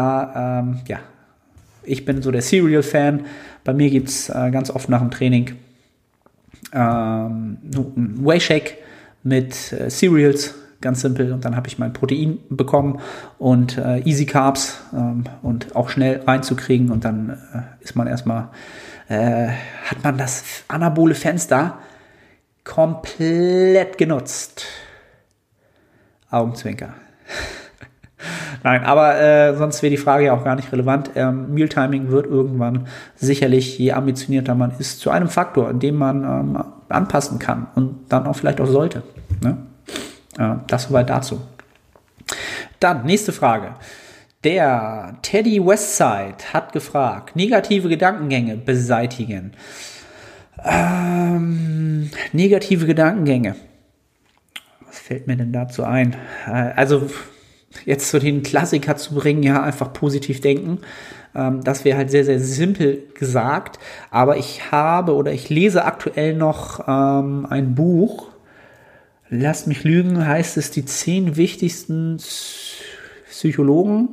ich bin so der Cereal-Fan. Bei mir gibt es ganz oft nach dem Training einen Whey-Shake mit Cereals, ganz simpel. Und dann habe ich mein Protein bekommen und Easy Carbs und auch schnell reinzukriegen. Und dann ist man erstmal, hat man das anabole Fenster komplett genutzt. Augenzwinker. Nein, aber sonst wäre die Frage ja auch gar nicht relevant. Mealtiming wird irgendwann sicherlich, je ambitionierter man ist, zu einem Faktor, den man anpassen kann und dann auch vielleicht auch sollte. Ne? Das soweit dazu. Dann, nächste Frage. Der Teddy Westside hat gefragt, negative Gedankengänge beseitigen. Negative Gedankengänge. Was fällt mir denn dazu ein? Also jetzt so den Klassiker zu bringen, ja, einfach positiv denken. Das wäre halt sehr, sehr simpel gesagt. Aber ich lese aktuell noch ein Buch. Lasst mich lügen, heißt es die 10 wichtigsten Psychologen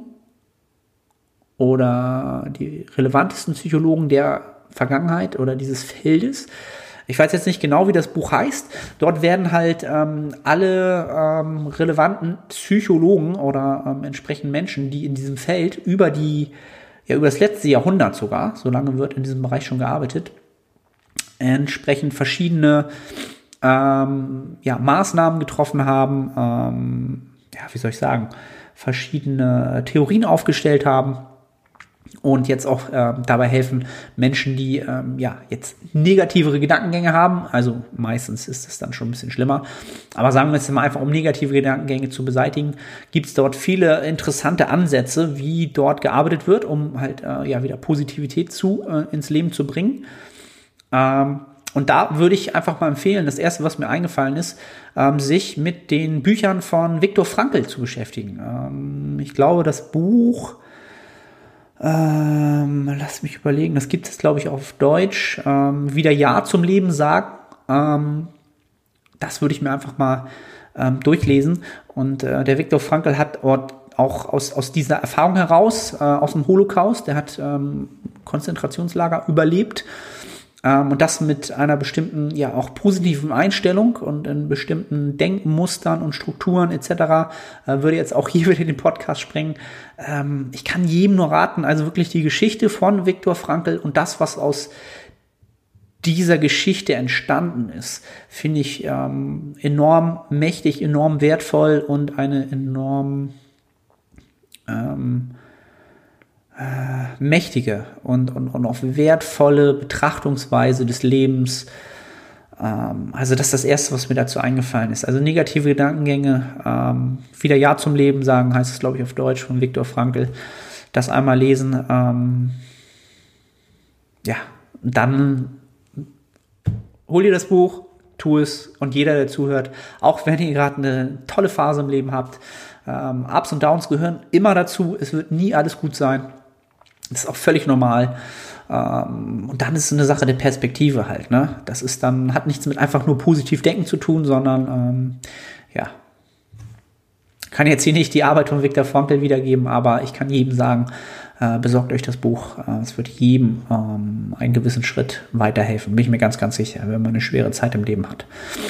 oder die relevantesten Psychologen der Vergangenheit oder dieses Feldes. Ich weiß jetzt nicht genau, wie das Buch heißt. Dort werden halt alle relevanten Psychologen oder entsprechend Menschen, die in diesem Feld über das letzte Jahrhundert sogar, so lange wird in diesem Bereich schon gearbeitet, entsprechend verschiedene Maßnahmen getroffen haben, verschiedene Theorien aufgestellt haben. Und jetzt auch dabei helfen Menschen, die jetzt negativere Gedankengänge haben. Also meistens ist es dann schon ein bisschen schlimmer. Aber sagen wir jetzt mal einfach, um negative Gedankengänge zu beseitigen, gibt es dort viele interessante Ansätze, wie dort gearbeitet wird, um halt wieder Positivität ins Leben zu bringen. Und da würde ich einfach mal empfehlen, das erste, was mir eingefallen ist, sich mit den Büchern von Viktor Frankl zu beschäftigen. Ich glaube, das Buch, lass mich überlegen, das gibt es, glaube ich, auf Deutsch, wieder Ja zum Leben sagen. Das würde ich mir einfach mal durchlesen. Und der Viktor Frankl hat auch aus dieser Erfahrung heraus, aus dem Holocaust, der hat Konzentrationslager überlebt. Und das mit einer bestimmten, ja auch positiven Einstellung und in bestimmten Denkmustern und Strukturen etc. Würde jetzt auch hier wieder den Podcast sprengen. Ich kann jedem nur raten, also wirklich die Geschichte von Viktor Frankl und das, was aus dieser Geschichte entstanden ist, finde ich enorm mächtig, enorm wertvoll und eine enorm mächtige und auch wertvolle Betrachtungsweise des Lebens. Also das ist das Erste, was mir dazu eingefallen ist. Also negative Gedankengänge, wieder Ja zum Leben sagen, heißt es, glaube ich, auf Deutsch von Viktor Frankl. Das einmal lesen. Ja, dann hol dir das Buch, tu es und jeder, der zuhört, auch wenn ihr gerade eine tolle Phase im Leben habt, Ups und Downs gehören immer dazu. Es wird nie alles gut sein. Das ist auch völlig normal. Und dann ist es eine Sache der Perspektive halt, ne? Das ist dann, hat nichts mit einfach nur positiv denken zu tun, sondern, ja. Kann jetzt hier nicht die Arbeit von Viktor Frankl wiedergeben, aber ich kann jedem sagen, besorgt euch das Buch. Es wird jedem einen gewissen Schritt weiterhelfen. Bin ich mir ganz, ganz sicher, wenn man eine schwere Zeit im Leben hat.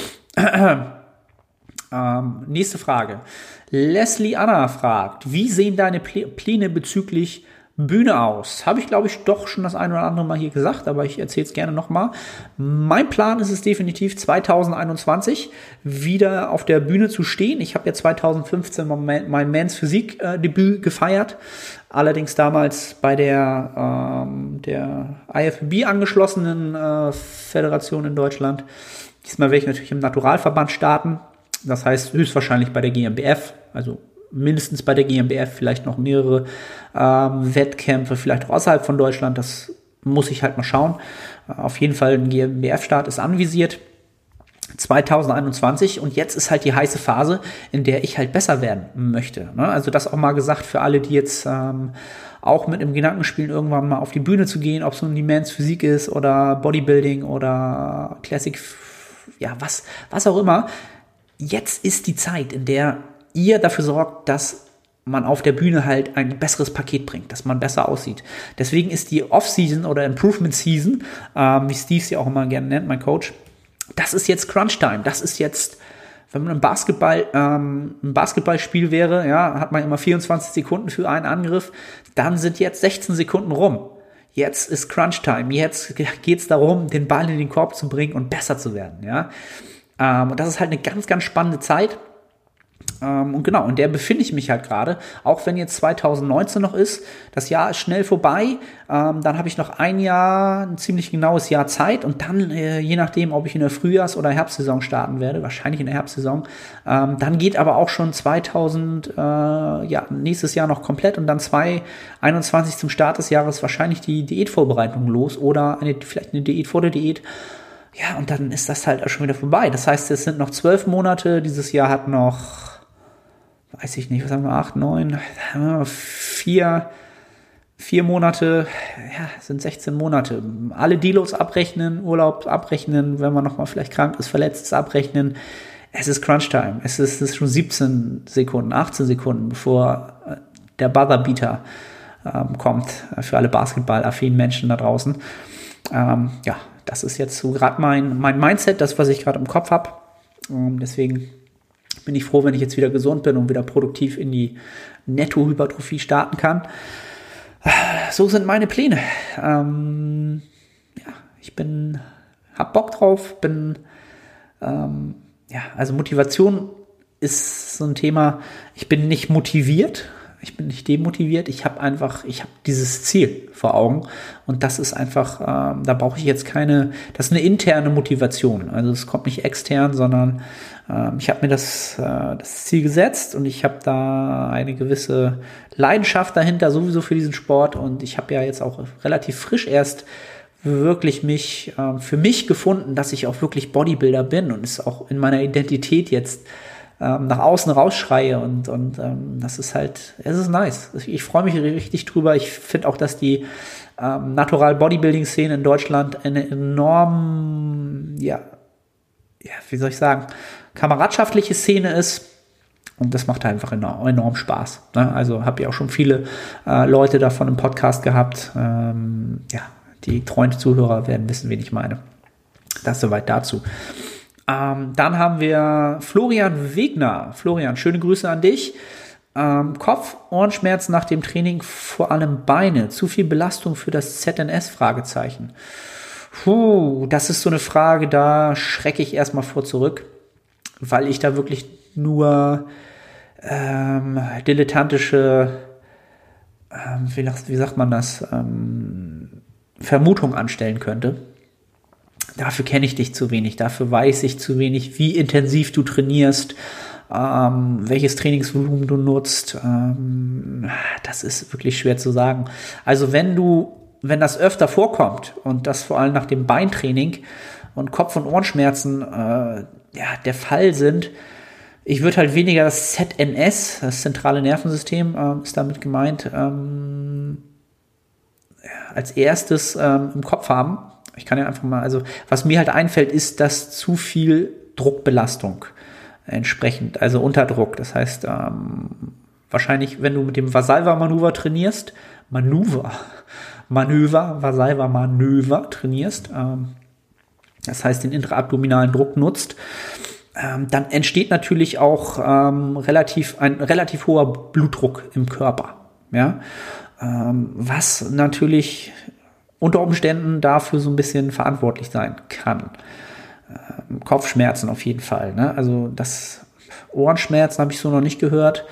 Nächste Frage. Leslie Anna fragt, wie sehen deine Pläne bezüglich Bühne aus? Habe ich, glaube ich, doch schon das ein oder andere Mal hier gesagt, aber ich erzähle es gerne nochmal. Mein Plan ist es definitiv, 2021 wieder auf der Bühne zu stehen. Ich habe ja 2015 mein Men's Physik Debüt gefeiert, allerdings damals bei der IFBB angeschlossenen Föderation in Deutschland. Diesmal werde ich natürlich im Naturalverband starten, das heißt höchstwahrscheinlich bei der GmbF, also mindestens bei der GmbF, vielleicht noch mehrere Wettkämpfe, vielleicht auch außerhalb von Deutschland, das muss ich halt mal schauen. Auf jeden Fall ein GmbF-Start ist anvisiert, 2021, und jetzt ist halt die heiße Phase, in der ich halt besser werden möchte. Ne? Also das auch mal gesagt für alle, die jetzt auch mit im Gedanken spielen, irgendwann mal auf die Bühne zu gehen, ob es nun die Men's Physik ist oder Bodybuilding oder Classic, ja, was auch immer. Jetzt ist die Zeit, in der ihr dafür sorgt, dass man auf der Bühne halt ein besseres Paket bringt, dass man besser aussieht. Deswegen ist die Off-Season oder Improvement-Season, wie Steve sie auch immer gerne nennt, mein Coach, das ist jetzt Crunch-Time. Das ist jetzt, wenn man ein Basketballspiel wäre, ja, hat man immer 24 Sekunden für einen Angriff, dann sind jetzt 16 Sekunden rum. Jetzt ist Crunch-Time. Jetzt geht's darum, den Ball in den Korb zu bringen und besser zu werden, ja. Und das ist halt eine ganz, ganz spannende Zeit. Und genau, in der befinde ich mich halt gerade, auch wenn jetzt 2019 noch ist, das Jahr ist schnell vorbei, dann habe ich noch ein Jahr, ein ziemlich genaues Jahr Zeit, und dann, je nachdem, ob ich in der Frühjahrs- oder Herbstsaison starten werde, wahrscheinlich in der Herbstsaison, dann geht aber auch schon nächstes Jahr noch komplett, und dann 2021 zum Start des Jahres wahrscheinlich die Diätvorbereitung los oder vielleicht eine Diät vor der Diät. Ja, und dann ist das halt auch schon wieder vorbei. Das heißt, es sind noch 12 Monate, dieses Jahr hat noch, weiß ich nicht, was haben wir, 8, 9, 4 Monate, ja, sind 16 Monate. Alle Delos abrechnen, Urlaub abrechnen, wenn man nochmal vielleicht krank ist, verletzt ist, abrechnen. Es ist Crunch-Time. Es ist schon 17 Sekunden, 18 Sekunden, bevor der Buzzer-Beater kommt, für alle basketballaffinen Menschen da draußen. Ja, das ist jetzt so gerade mein Mindset, das, was ich gerade im Kopf habe. Deswegen bin ich froh, wenn ich jetzt wieder gesund bin und wieder produktiv in die Netto-Hypertrophie starten kann. So sind meine Pläne. Ja, ich hab Bock drauf, also Motivation ist so ein Thema. Ich bin nicht motiviert, ich bin nicht demotiviert, ich habe dieses Ziel vor Augen, und das ist einfach, da brauche ich jetzt das ist eine interne Motivation, also es kommt nicht extern, sondern ich habe mir das Ziel gesetzt, und ich habe da eine gewisse Leidenschaft dahinter, sowieso für diesen Sport, und ich habe ja jetzt auch relativ frisch erst wirklich für mich gefunden, dass ich auch wirklich Bodybuilder bin und es auch in meiner Identität jetzt nach außen rausschreie und das ist halt, es ist nice. Ich freue mich richtig drüber. Ich finde auch, dass die Natural Bodybuilding Szene in Deutschland eine enorm, wie soll ich sagen, kameradschaftliche Szene ist. Und das macht einfach enorm Spaß. Ne? Also habe ich auch schon viele Leute davon im Podcast gehabt. Die treuen Zuhörer werden wissen, wen ich meine. Das soweit dazu. Dann haben wir Florian Wegner. Florian, schöne Grüße an dich. Kopf, Ohrenschmerzen nach dem Training, vor allem Beine. Zu viel Belastung für das ZNS? Fragezeichen. Das ist so eine Frage, da schrecke ich erstmal vor zurück, weil ich da wirklich nur dilettantische, wie sagt man das, Vermutung anstellen könnte. Dafür kenne ich dich zu wenig, dafür weiß ich zu wenig, wie intensiv du trainierst, welches Trainingsvolumen du nutzt. Das ist wirklich schwer zu sagen. Also wenn das öfter vorkommt und das vor allem nach dem Beintraining und Kopf- und Ohrenschmerzen der Fall sind, ich würde halt weniger das ZNS, das zentrale Nervensystem, ist damit gemeint, als erstes im Kopf haben. Ich kann ja einfach mal, also was mir halt einfällt, ist, dass zu viel Druckbelastung entsprechend, also Unterdruck. Das heißt, wahrscheinlich, wenn du mit dem Valsalva-Manöver trainierst, Valsalva-Manöver trainierst, das heißt, den intraabdominalen Druck nutzt, dann entsteht natürlich auch ein relativ hoher Blutdruck im Körper. Ja? Was natürlich unter Umständen dafür so ein bisschen verantwortlich sein kann. Kopfschmerzen auf jeden Fall. Ne? Also Ohrenschmerzen habe ich so noch nicht gehört.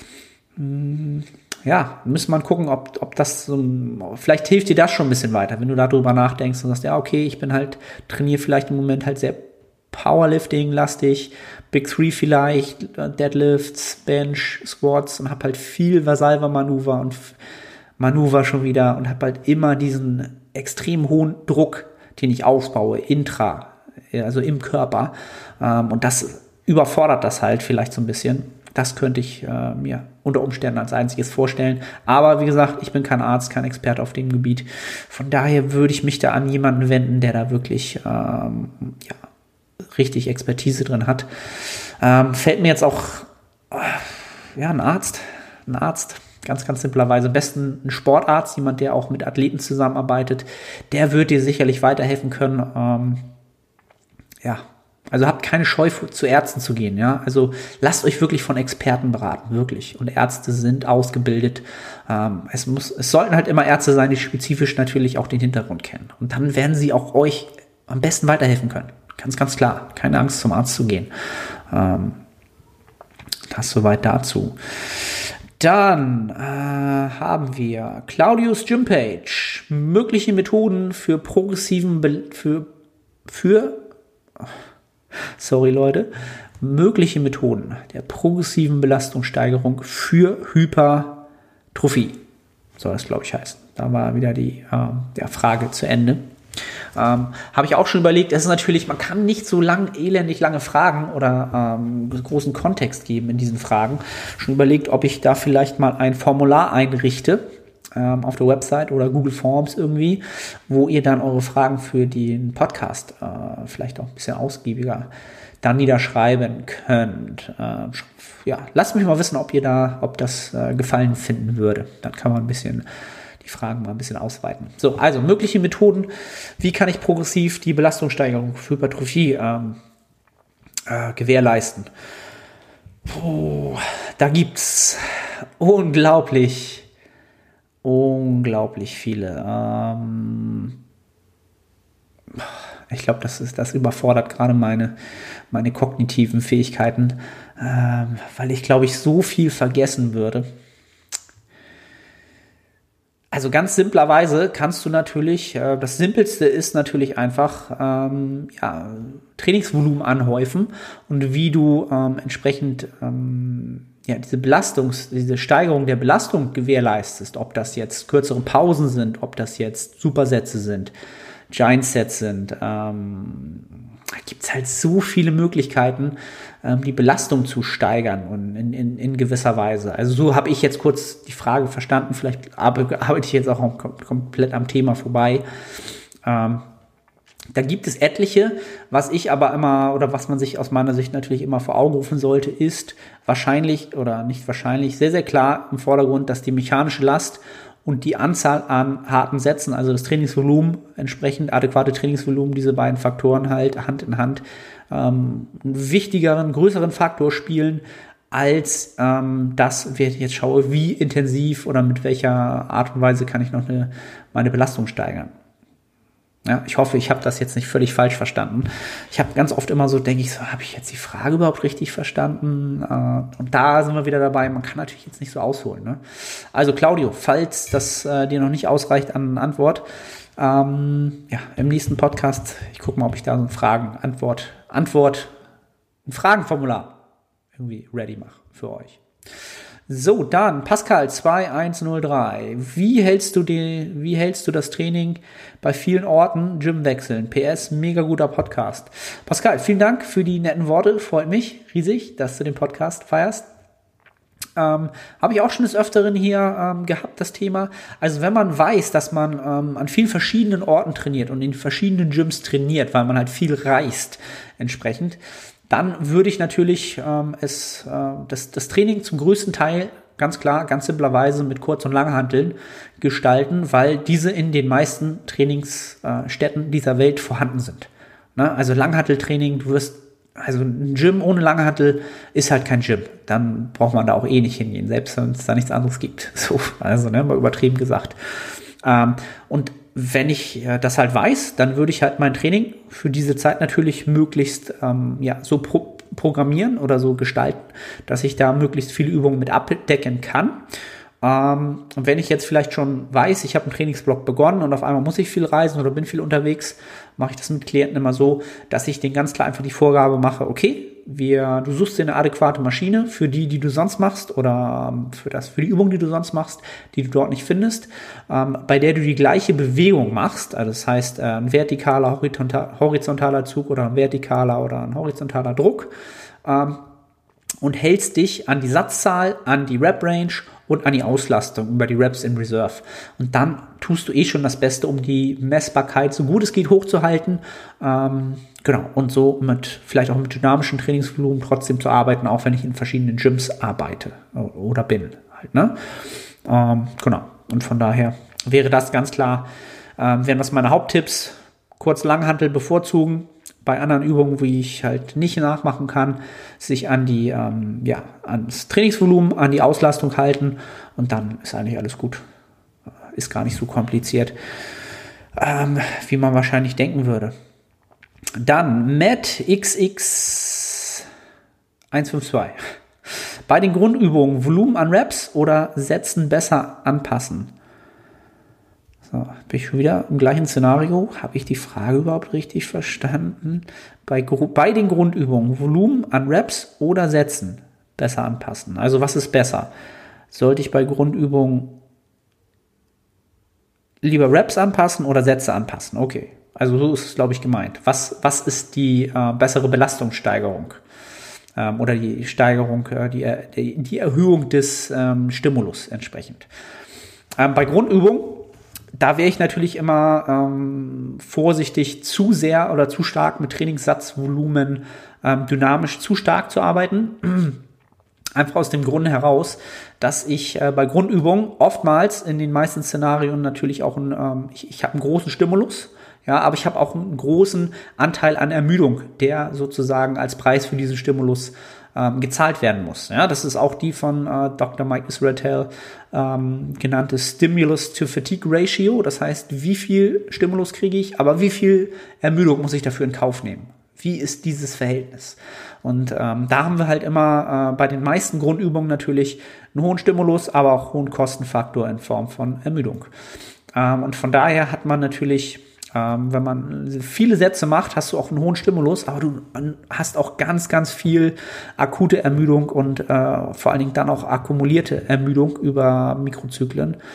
Müssen wir gucken, ob das vielleicht hilft dir das schon ein bisschen weiter, wenn du darüber nachdenkst und sagst, ja, okay, trainiere vielleicht im Moment halt sehr Powerlifting-lastig, Big Three vielleicht, Deadlifts, Bench, Squats und habe halt viel Valsalva-Manöver und Manöver schon wieder und habe halt immer diesen extrem hohen Druck, den ich aufbaue, also im Körper. Und das überfordert das halt vielleicht so ein bisschen. Das könnte ich mir unter Umständen als einziges vorstellen. Aber wie gesagt, ich bin kein Arzt, kein Experte auf dem Gebiet. Von daher würde ich mich da an jemanden wenden, der da wirklich richtig Expertise drin hat. Fällt mir jetzt auch ein Arzt, ganz, ganz simplerweise, am besten ein Sportarzt, jemand, der auch mit Athleten zusammenarbeitet, der wird dir sicherlich weiterhelfen können. Also habt keine Scheu, zu Ärzten zu gehen, ja. Also lasst euch wirklich von Experten beraten, wirklich. Und Ärzte sind ausgebildet. Es sollten halt immer Ärzte sein, die spezifisch natürlich auch den Hintergrund kennen. Und dann werden sie auch euch am besten weiterhelfen können. Ganz, ganz klar. Keine Angst, zum Arzt zu gehen. Das soweit dazu. Dann haben wir Claudius Gympage. Mögliche Methoden für mögliche Methoden der progressiven Belastungssteigerung für Hypertrophie. Soll das, glaube ich, heißen. Da war wieder die Frage zu Ende. Habe ich auch schon überlegt, es ist natürlich, man kann nicht so elendig lange Fragen oder großen Kontext geben in diesen Fragen. Schon überlegt, ob ich da vielleicht mal ein Formular einrichte auf der Website oder Google Forms irgendwie, wo ihr dann eure Fragen für den Podcast vielleicht auch ein bisschen ausgiebiger dann niederschreiben könnt. Lasst mich mal wissen, ob das Gefallen finden würde. Dann kann man die Fragen mal ein bisschen ausweiten. So, also mögliche Methoden. Wie kann ich progressiv die Belastungssteigerung für Hypertrophie gewährleisten? Da gibt's unglaublich viele. Ich glaube, das überfordert gerade meine kognitiven Fähigkeiten, weil ich, glaube ich, so viel vergessen würde. Also ganz simplerweise kannst du natürlich, das Simpelste ist natürlich einfach Trainingsvolumen anhäufen und wie du entsprechend diese Steigerung der Belastung gewährleistest, ob das jetzt kürzere Pausen sind, ob das jetzt Supersätze sind, Giant-Sets sind. Da gibt es halt so viele Möglichkeiten, die Belastung zu steigern und in gewisser Weise. Also so habe ich jetzt kurz die Frage verstanden. Vielleicht arbeite ich jetzt auch komplett am Thema vorbei. Da gibt es etliche, was ich aber immer, oder was man sich aus meiner Sicht natürlich immer vor Augen rufen sollte, ist wahrscheinlich oder nicht wahrscheinlich sehr, sehr klar im Vordergrund, dass die mechanische Last und die Anzahl an harten Sätzen, also das Trainingsvolumen, entsprechend adäquate Trainingsvolumen, diese beiden Faktoren halt Hand in Hand einen wichtigeren, größeren Faktor spielen, als das, wenn ich jetzt schaue, wie intensiv oder mit welcher Art und Weise kann ich noch meine Belastung steigern. Ja, ich hoffe, ich habe das jetzt nicht völlig falsch verstanden. Ich habe ganz oft immer so, denke ich so, habe ich jetzt die Frage überhaupt richtig verstanden? Und da sind wir wieder dabei, man kann natürlich jetzt nicht so ausholen. Ne? Also Claudio, falls das dir noch nicht ausreicht an Antwort, im nächsten Podcast, ich gucke mal, ob ich da so ein ein Fragenformular irgendwie ready mache für euch. So, dann Pascal 2103. Wie hältst du das Training bei vielen Orten, Gym wechseln? PS, mega guter Podcast. Pascal, vielen Dank für die netten Worte. Freut mich riesig, dass du den Podcast feierst. Habe ich auch schon des Öfteren hier gehabt, das Thema. Also wenn man weiß, dass man an vielen verschiedenen Orten trainiert und in verschiedenen Gyms trainiert, weil man halt viel reist entsprechend, dann würde ich natürlich das Training zum größten Teil ganz klar, ganz simplerweise mit Kurz- und Langhanteln gestalten, weil diese in den meisten Trainingsstätten dieser Welt vorhanden sind. Ne? Also Langhanteltraining, also ein Gym ohne Langhantel ist halt kein Gym. Dann braucht man da auch nicht hingehen, selbst wenn es da nichts anderes gibt. So, also mal übertrieben gesagt. Und wenn ich das halt weiß, dann würde ich halt mein Training für diese Zeit natürlich möglichst so programmieren oder so gestalten, dass ich da möglichst viele Übungen mit abdecken kann. Und wenn ich jetzt vielleicht schon weiß, ich habe einen Trainingsblock begonnen und auf einmal muss ich viel reisen oder bin viel unterwegs, mache ich das mit Klienten immer so, dass ich denen ganz klar einfach die Vorgabe mache, okay, du suchst dir eine adäquate Maschine für die du sonst machst oder für die Übung, die du sonst machst, die du dort nicht findest, bei der du die gleiche Bewegung machst, also das heißt ein vertikaler, horizontaler Zug oder ein vertikaler oder ein horizontaler Druck, und hältst dich an die Satzzahl, an die Rep-Range und an die Auslastung über die Reps in Reserve. Und dann tust du schon das Beste, um die Messbarkeit so gut es geht hochzuhalten. Und so vielleicht auch mit dynamischem Trainingsvolumen trotzdem zu arbeiten, auch wenn ich in verschiedenen Gyms arbeite oder bin. Halt, ne? Und von daher wäre das ganz klar, wären das meine Haupttipps. Kurz-Langhantel bevorzugen. Bei anderen Übungen, wie ich halt nicht nachmachen kann, sich an ans Trainingsvolumen, an die Auslastung halten und dann ist eigentlich alles gut. Ist gar nicht so kompliziert, wie man wahrscheinlich denken würde. Dann MattXX152. Bei den Grundübungen Volumen an Reps oder Sätzen besser anpassen. So, bin ich schon wieder im gleichen Szenario. Habe ich die Frage überhaupt richtig verstanden? Bei den Grundübungen Volumen an Reps oder Sätzen besser anpassen. Also was ist besser? Sollte ich bei Grundübungen lieber Reps anpassen oder Sätze anpassen? Okay, also so ist es, glaube ich, gemeint. Was ist die bessere Belastungssteigerung? Oder die Steigerung, die Erhöhung des Stimulus entsprechend. Bei Grundübungen, da wäre ich natürlich immer vorsichtig, zu sehr oder zu stark mit Trainingssatzvolumen dynamisch zu stark zu arbeiten. Einfach aus dem Grunde heraus, dass ich bei Grundübungen oftmals in den meisten Szenarien natürlich auch ich habe einen großen Stimulus, ja, aber ich habe auch einen großen Anteil an Ermüdung, der sozusagen als Preis für diesen Stimulus gezahlt werden muss. Ja, das ist auch die von Dr. Mike Israetel genannte Stimulus-to-Fatigue-Ratio. Das heißt, wie viel Stimulus kriege ich, aber wie viel Ermüdung muss ich dafür in Kauf nehmen? Wie ist dieses Verhältnis? Und da haben wir halt immer bei den meisten Grundübungen natürlich einen hohen Stimulus, aber auch hohen Kostenfaktor in Form von Ermüdung. Und von daher hat man natürlich, wenn man viele Sätze macht, hast du auch einen hohen Stimulus, aber du hast auch ganz, ganz viel akute Ermüdung und vor allen Dingen dann auch akkumulierte Ermüdung über Mikrozyklen.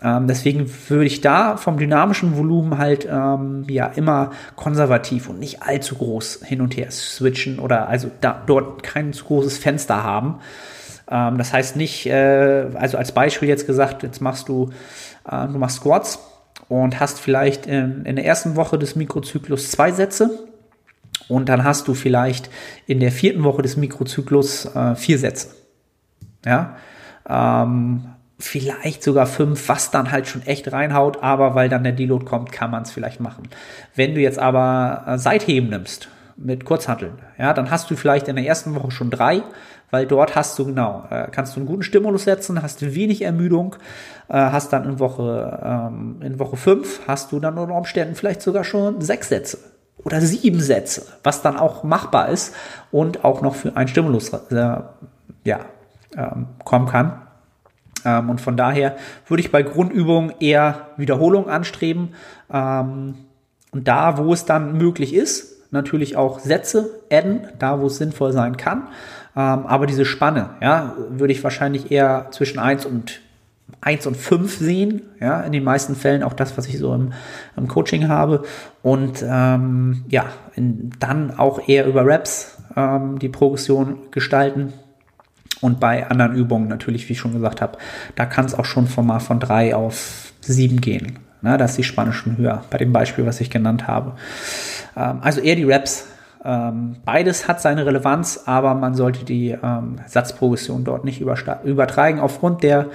Deswegen würde ich da vom dynamischen Volumen halt immer konservativ und nicht allzu groß hin und her switchen oder also dort kein zu großes Fenster haben. Das heißt nicht, also als Beispiel jetzt gesagt, jetzt machst du machst Squats und hast vielleicht in der ersten Woche des Mikrozyklus 2 Sätze und dann hast du vielleicht in der 4. Woche des Mikrozyklus 4 Sätze. Ja, vielleicht sogar 5, was dann halt schon echt reinhaut, aber weil dann der Deload kommt, kann man es vielleicht machen. Wenn du jetzt aber Seitheben nimmst mit Kurzhanteln, ja, dann hast du vielleicht in der ersten Woche schon 3, weil dort hast du kannst du einen guten Stimulus setzen, hast wenig Ermüdung, hast dann in Woche 5 hast du dann unter Umständen vielleicht sogar schon 6 Sätze oder 7 Sätze, was dann auch machbar ist und auch noch für einen Stimulus kommen kann. Und von daher würde ich bei Grundübungen eher Wiederholung anstreben. Und da, wo es dann möglich ist, natürlich auch Sätze adden, da, wo es sinnvoll sein kann. Aber diese Spanne, ja, würde ich wahrscheinlich eher zwischen 1 und 5 sehen. Ja, in den meisten Fällen auch das, was ich so im Coaching habe. Und dann auch eher über Reps die Progression gestalten. Und bei anderen Übungen natürlich, wie ich schon gesagt habe, da kann es auch schon von 3 auf 7 gehen. Da ist die Spanne schon höher, bei dem Beispiel, was ich genannt habe. Also eher die Reps. Beides hat seine Relevanz, aber man sollte die Satzprogression dort nicht übertreiben aufgrund der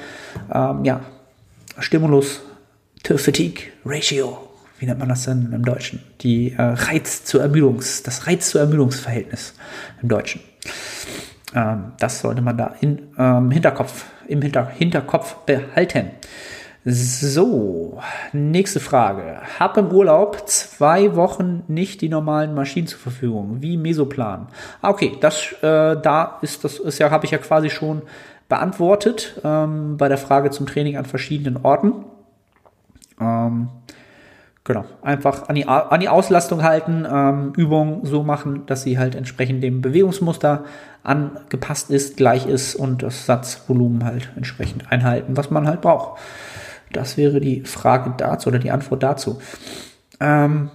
Stimulus-to-Fatigue-Ratio. Wie nennt man das denn im Deutschen? Das Reiz-zu-Ermüdungsverhältnis im Deutschen. Das sollte man da im Hinterkopf behalten. So, nächste Frage. Hab im Urlaub 2 Wochen nicht die normalen Maschinen zur Verfügung, wie Mesoplan. Okay, habe ich ja quasi schon beantwortet bei der Frage zum Training an verschiedenen Orten. Genau, einfach an die Auslastung halten, Übungen so machen, dass sie halt entsprechend dem Bewegungsmuster angepasst ist, gleich ist und das Satzvolumen halt entsprechend einhalten, was man halt braucht. Das wäre die Frage dazu oder die Antwort dazu. Dann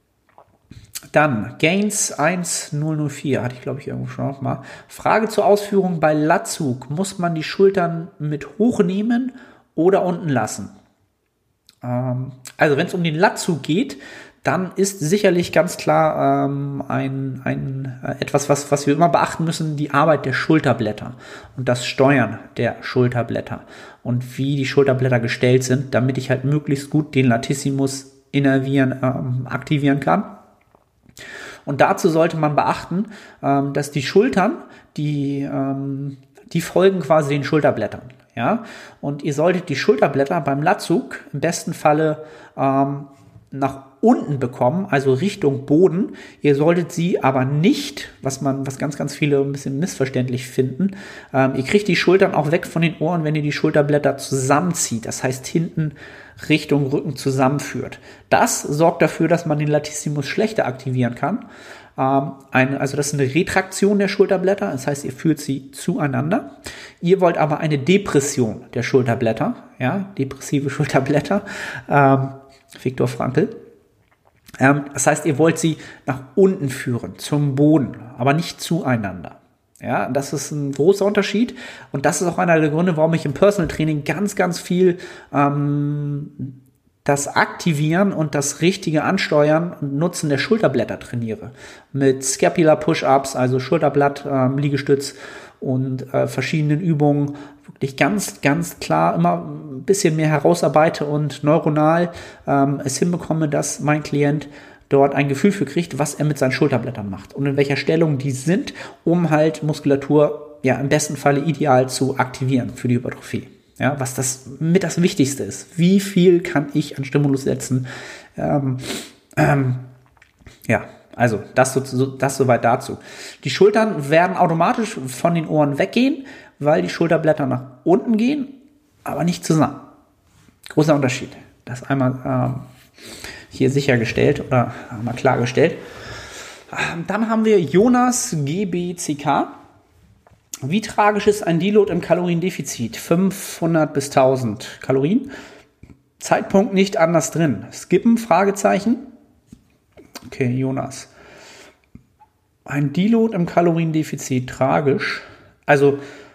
Gains 1004, hatte ich glaube ich irgendwo schon noch mal. Frage zur Ausführung bei Latzug. Muss man die Schultern mit hochnehmen oder unten lassen? Also wenn es um den Latzug geht, dann ist sicherlich ganz klar etwas, was wir immer beachten müssen, die Arbeit der Schulterblätter und das Steuern der Schulterblätter und wie die Schulterblätter gestellt sind, damit ich halt möglichst gut den Latissimus aktivieren kann. Und dazu sollte man beachten, dass die Schultern, die folgen quasi den Schulterblättern. Ja? Und ihr solltet die Schulterblätter beim Latzug im besten Falle nach unten bekommen, also Richtung Boden. Ihr solltet sie aber nicht, was ganz, ganz viele ein bisschen missverständlich finden, ihr kriegt die Schultern auch weg von den Ohren, wenn ihr die Schulterblätter zusammenzieht. Das heißt, hinten Richtung Rücken zusammenführt. Das sorgt dafür, dass man den Latissimus schlechter aktivieren kann. Also das ist eine Retraktion der Schulterblätter, das heißt, ihr führt sie zueinander. Ihr wollt aber eine Depression der Schulterblätter, ja, depressive Schulterblätter, Viktor Frankl. Das heißt, ihr wollt sie nach unten führen, zum Boden, aber nicht zueinander. Ja, das ist ein großer Unterschied und das ist auch einer der Gründe, warum ich im Personal Training ganz, ganz viel das Aktivieren und das richtige Ansteuern und Nutzen der Schulterblätter trainiere. Mit Scapular Push-Ups, also Schulterblatt, Liegestütz und verschiedenen Übungen wirklich ganz, ganz klar immer ein bisschen mehr herausarbeite und neuronal es hinbekomme, dass mein Klient dort ein Gefühl für kriegt, was er mit seinen Schulterblättern macht und in welcher Stellung die sind, um halt Muskulatur im besten Falle ideal zu aktivieren für die Hypertrophie. Ja, was das mit das Wichtigste ist. Wie viel kann ich an Stimulus setzen? Also das soweit dazu. Die Schultern werden automatisch von den Ohren weggehen, weil die Schulterblätter nach unten gehen, aber nicht zusammen. Großer Unterschied. Das einmal hier sichergestellt oder einmal klargestellt. Dann haben wir Jonas GBCK. Wie tragisch ist ein Deload im Kaloriendefizit? 500 bis 1000 Kalorien. Zeitpunkt nicht anders drin. Skippen, Fragezeichen. Okay, Jonas. Ein Deload im Kaloriendefizit, tragisch. Also,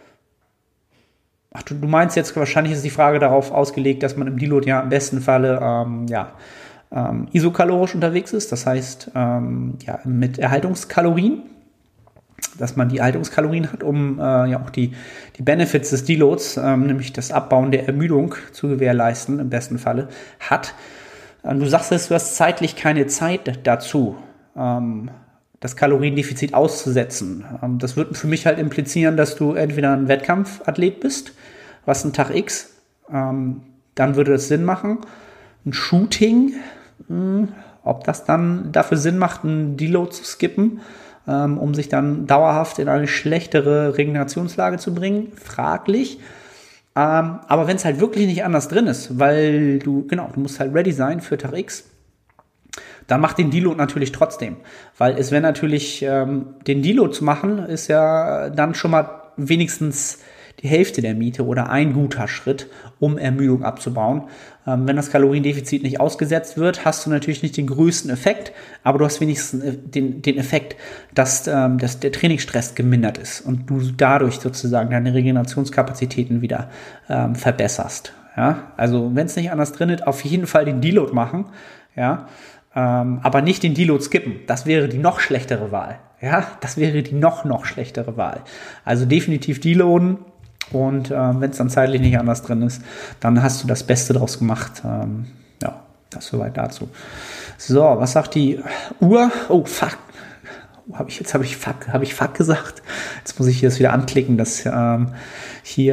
du meinst jetzt, wahrscheinlich ist die Frage darauf ausgelegt, dass man im Deload ja im besten Falle isokalorisch unterwegs ist. Das heißt, mit Erhaltungskalorien. Dass man die Erhaltungskalorien hat, um auch die Benefits des Deloads, nämlich das Abbauen der Ermüdung zu gewährleisten, im besten Falle, hat. Du sagst jetzt, du hast zeitlich keine Zeit dazu, das Kaloriendefizit auszusetzen. Das würde für mich halt implizieren, dass du entweder ein Wettkampfathlet bist, was ein Tag X, dann würde das Sinn machen. Ein Shooting, ob das dann dafür Sinn macht, einen Deload zu skippen, um sich dann dauerhaft in eine schlechtere Regenerationslage zu bringen, fraglich. Aber wenn es halt wirklich nicht anders drin ist, weil du musst halt ready sein für Tag X, dann mach den Deload natürlich trotzdem. Weil es wäre natürlich, den Deload zu machen, ist ja dann schon mal wenigstens die Hälfte der Miete oder ein guter Schritt, um Ermüdung abzubauen. Wenn das Kaloriendefizit nicht ausgesetzt wird, hast du natürlich nicht den größten Effekt, aber du hast wenigstens den Effekt, dass der Trainingsstress gemindert ist und du dadurch sozusagen deine Regenerationskapazitäten wieder verbesserst. Ja? Also wenn es nicht anders drin ist, auf jeden Fall den Deload machen, ja, aber nicht den Deload skippen. Das wäre die noch schlechtere Wahl. Ja, das wäre die noch schlechtere Wahl. Also definitiv deloaden. Und wenn es dann zeitlich nicht anders drin ist, dann hast du das Beste draus gemacht. Das soweit dazu. So, was sagt die Uhr? Oh, fuck. Habe ich fuck gesagt? Jetzt muss ich das wieder anklicken, dass wie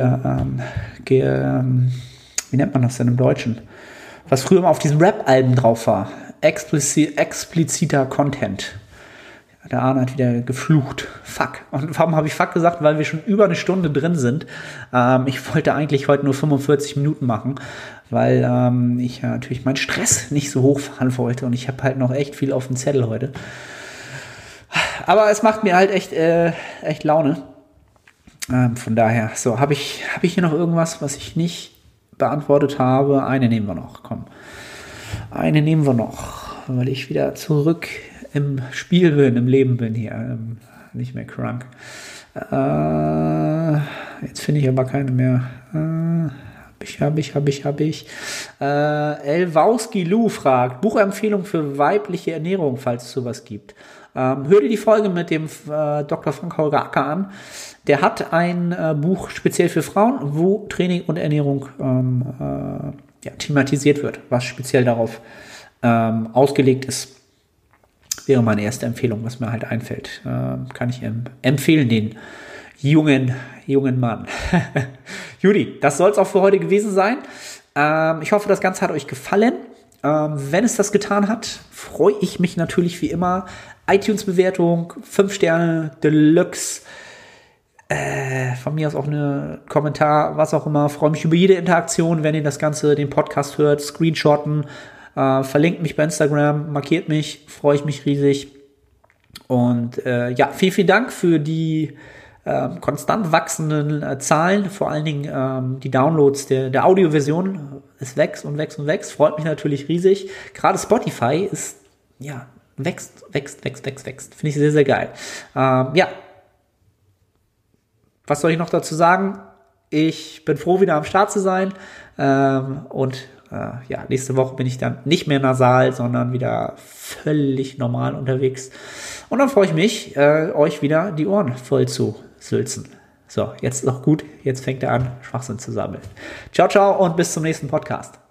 nennt man das denn im Deutschen? Was früher immer auf diesen Rap-Alben drauf war. Expliziter Content. Der Arne hat wieder geflucht. Fuck. Und warum habe ich fuck gesagt? Weil wir schon über eine Stunde drin sind. Ich wollte eigentlich heute nur 45 Minuten machen, weil ich natürlich meinen Stress nicht so hochfahren wollte und ich habe halt noch echt viel auf dem Zettel heute. Aber es macht mir halt echt Laune. Von daher, so, habe ich hier noch irgendwas, was ich nicht beantwortet habe? Eine nehmen wir noch, komm. Eine nehmen wir noch, weil ich wieder zurück im Spiel bin, im Leben bin hier, nicht mehr krank. Jetzt finde ich aber keine mehr. Hab ich. Elwowski Lou fragt, Buchempfehlung für weibliche Ernährung, falls es sowas gibt. Hör dir die Folge mit dem Dr. Frank-Holger Acker an. Der hat ein Buch speziell für Frauen, wo Training und Ernährung thematisiert wird, was speziell darauf ausgelegt ist. Wäre meine erste Empfehlung, was mir halt einfällt. Kann ich empfehlen, den jungen Mann. Judy, das soll es auch für heute gewesen sein. Ich hoffe, das Ganze hat euch gefallen. Wenn es das getan hat, freue ich mich natürlich wie immer. iTunes-Bewertung, 5 Sterne, Deluxe. Von mir aus auch eine Kommentar, was auch immer. Freue mich über jede Interaktion, wenn ihr das Ganze, den Podcast hört, screenshotten. Verlinkt mich bei Instagram, markiert mich, freue ich mich riesig. Und vielen Dank für die konstant wachsenden Zahlen, vor allen Dingen die Downloads der Audioversion. Es wächst und wächst und wächst, freut mich natürlich riesig. Gerade Spotify ist, wächst. Finde ich sehr, sehr geil. Was soll ich noch dazu sagen? Ich bin froh, wieder am Start zu sein. Nächste Woche bin ich dann nicht mehr nasal, sondern wieder völlig normal unterwegs. Und dann freue ich mich, euch wieder die Ohren voll zu sülzen. So, jetzt ist auch gut. Jetzt fängt er an, Schwachsinn zu sammeln. Ciao, ciao und bis zum nächsten Podcast.